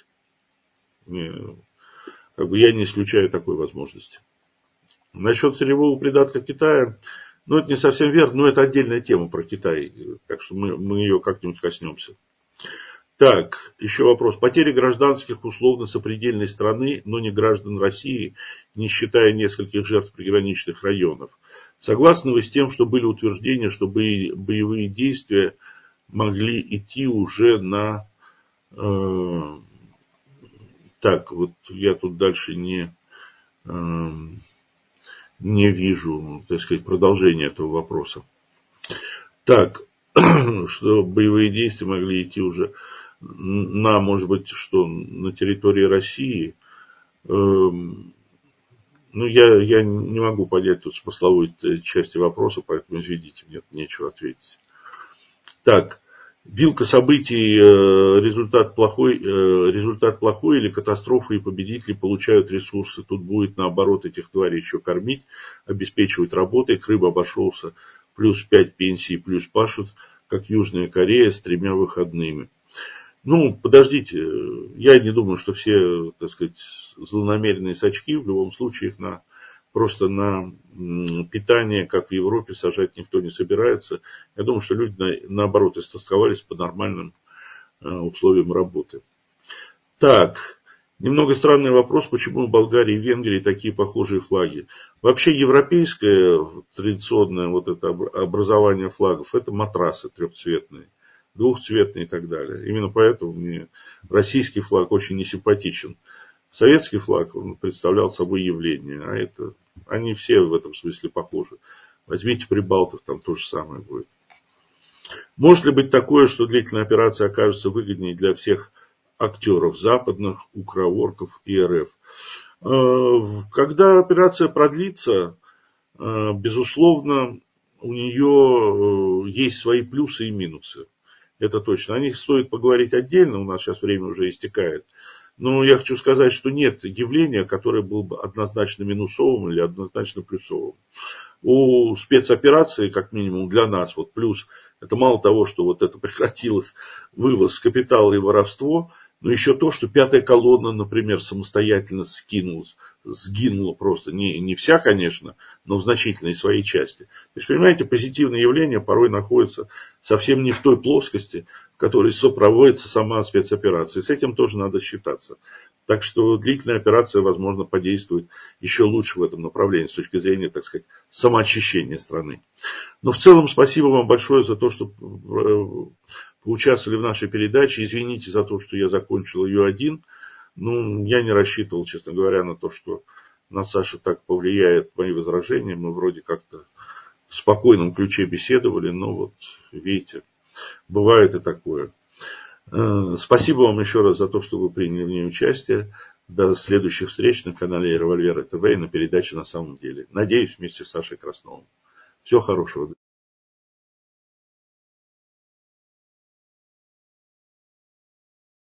Как бы я не исключаю такой возможности. Насчет сырьевого придатка Китая, ну это не совсем верно, но это отдельная тема про Китай, так что мы, мы ее как-нибудь коснемся. Так, еще вопрос. Потери гражданских условно сопредельной страны, но не граждан России, не считая нескольких жертв приграничных районов. Согласны вы с тем, что были утверждения, что боевые действия могли идти уже на... Э, так, вот я тут дальше не... Э, не вижу, так сказать, продолжения этого вопроса. Так, что боевые действия могли идти уже на, может быть, что на территории России. Эм, ну, я, я не могу понять тут смысловой части вопроса, поэтому, извините, мне нечего ответить. Так, вилка событий, результат плохой, результат плохой или катастрофа, и победители получают ресурсы. Тут будет наоборот этих тварей еще кормить, обеспечивать работой. Крым обошелся плюс пять пенсий, плюс пашут, как Южная Корея с тремя выходными. Ну, подождите, я не думаю, что все, так сказать, злонамеренные сачки, в любом случае их на... Просто на питание, как в Европе, сажать никто не собирается. Я думаю, что люди, наоборот, истосковались по нормальным условиям работы. Так, немного странный вопрос, почему в Болгарии и Венгрии такие похожие флаги. Вообще, европейское традиционное вот это образование флагов, это матрасы трехцветные, двухцветные и так далее. Именно поэтому мне российский флаг очень несимпатичен. Советский флаг он представлял собой явление, а это, они все в этом смысле похожи. Возьмите прибалтов, там то же самое будет. Может ли быть такое, что длительная операция окажется выгоднее для всех актеров западных, укроорков и РФ? Когда операция продлится, безусловно, у нее есть свои плюсы и минусы. Это точно. О них стоит поговорить отдельно, у нас сейчас время уже истекает. Но я хочу сказать, что нет явления, которое было бы однозначно минусовым или однозначно плюсовым. У спецоперации, как минимум для нас, вот плюс, это мало того, что вот это прекратилось вывоз капитала и воровство, но еще то, что пятая колонна, например, самостоятельно скинулась, сгинула просто. Не, не вся, конечно, но в значительной своей части. То есть, понимаете, позитивные явления порой находятся совсем не в той плоскости, в которой сопроводится сама спецоперация. С этим тоже надо считаться. Так что длительная операция, возможно, подействует еще лучше в этом направлении, с точки зрения, так сказать, самоочищения страны. Но в целом спасибо вам большое за то, что поучаствовали в нашей передаче. Извините за то, что я закончил ее один. Ну, я не рассчитывал, честно говоря, на то, что на Сашу так повлияет мои возражения. Мы вроде как-то в спокойном ключе беседовали, но вот, видите, бывает и такое. Спасибо вам еще раз за то, что вы приняли в ней участие. До следующих встреч на канале Револьвера ТВ и на передаче «На самом деле». Надеюсь, вместе с Сашей Красновым. Всего хорошего.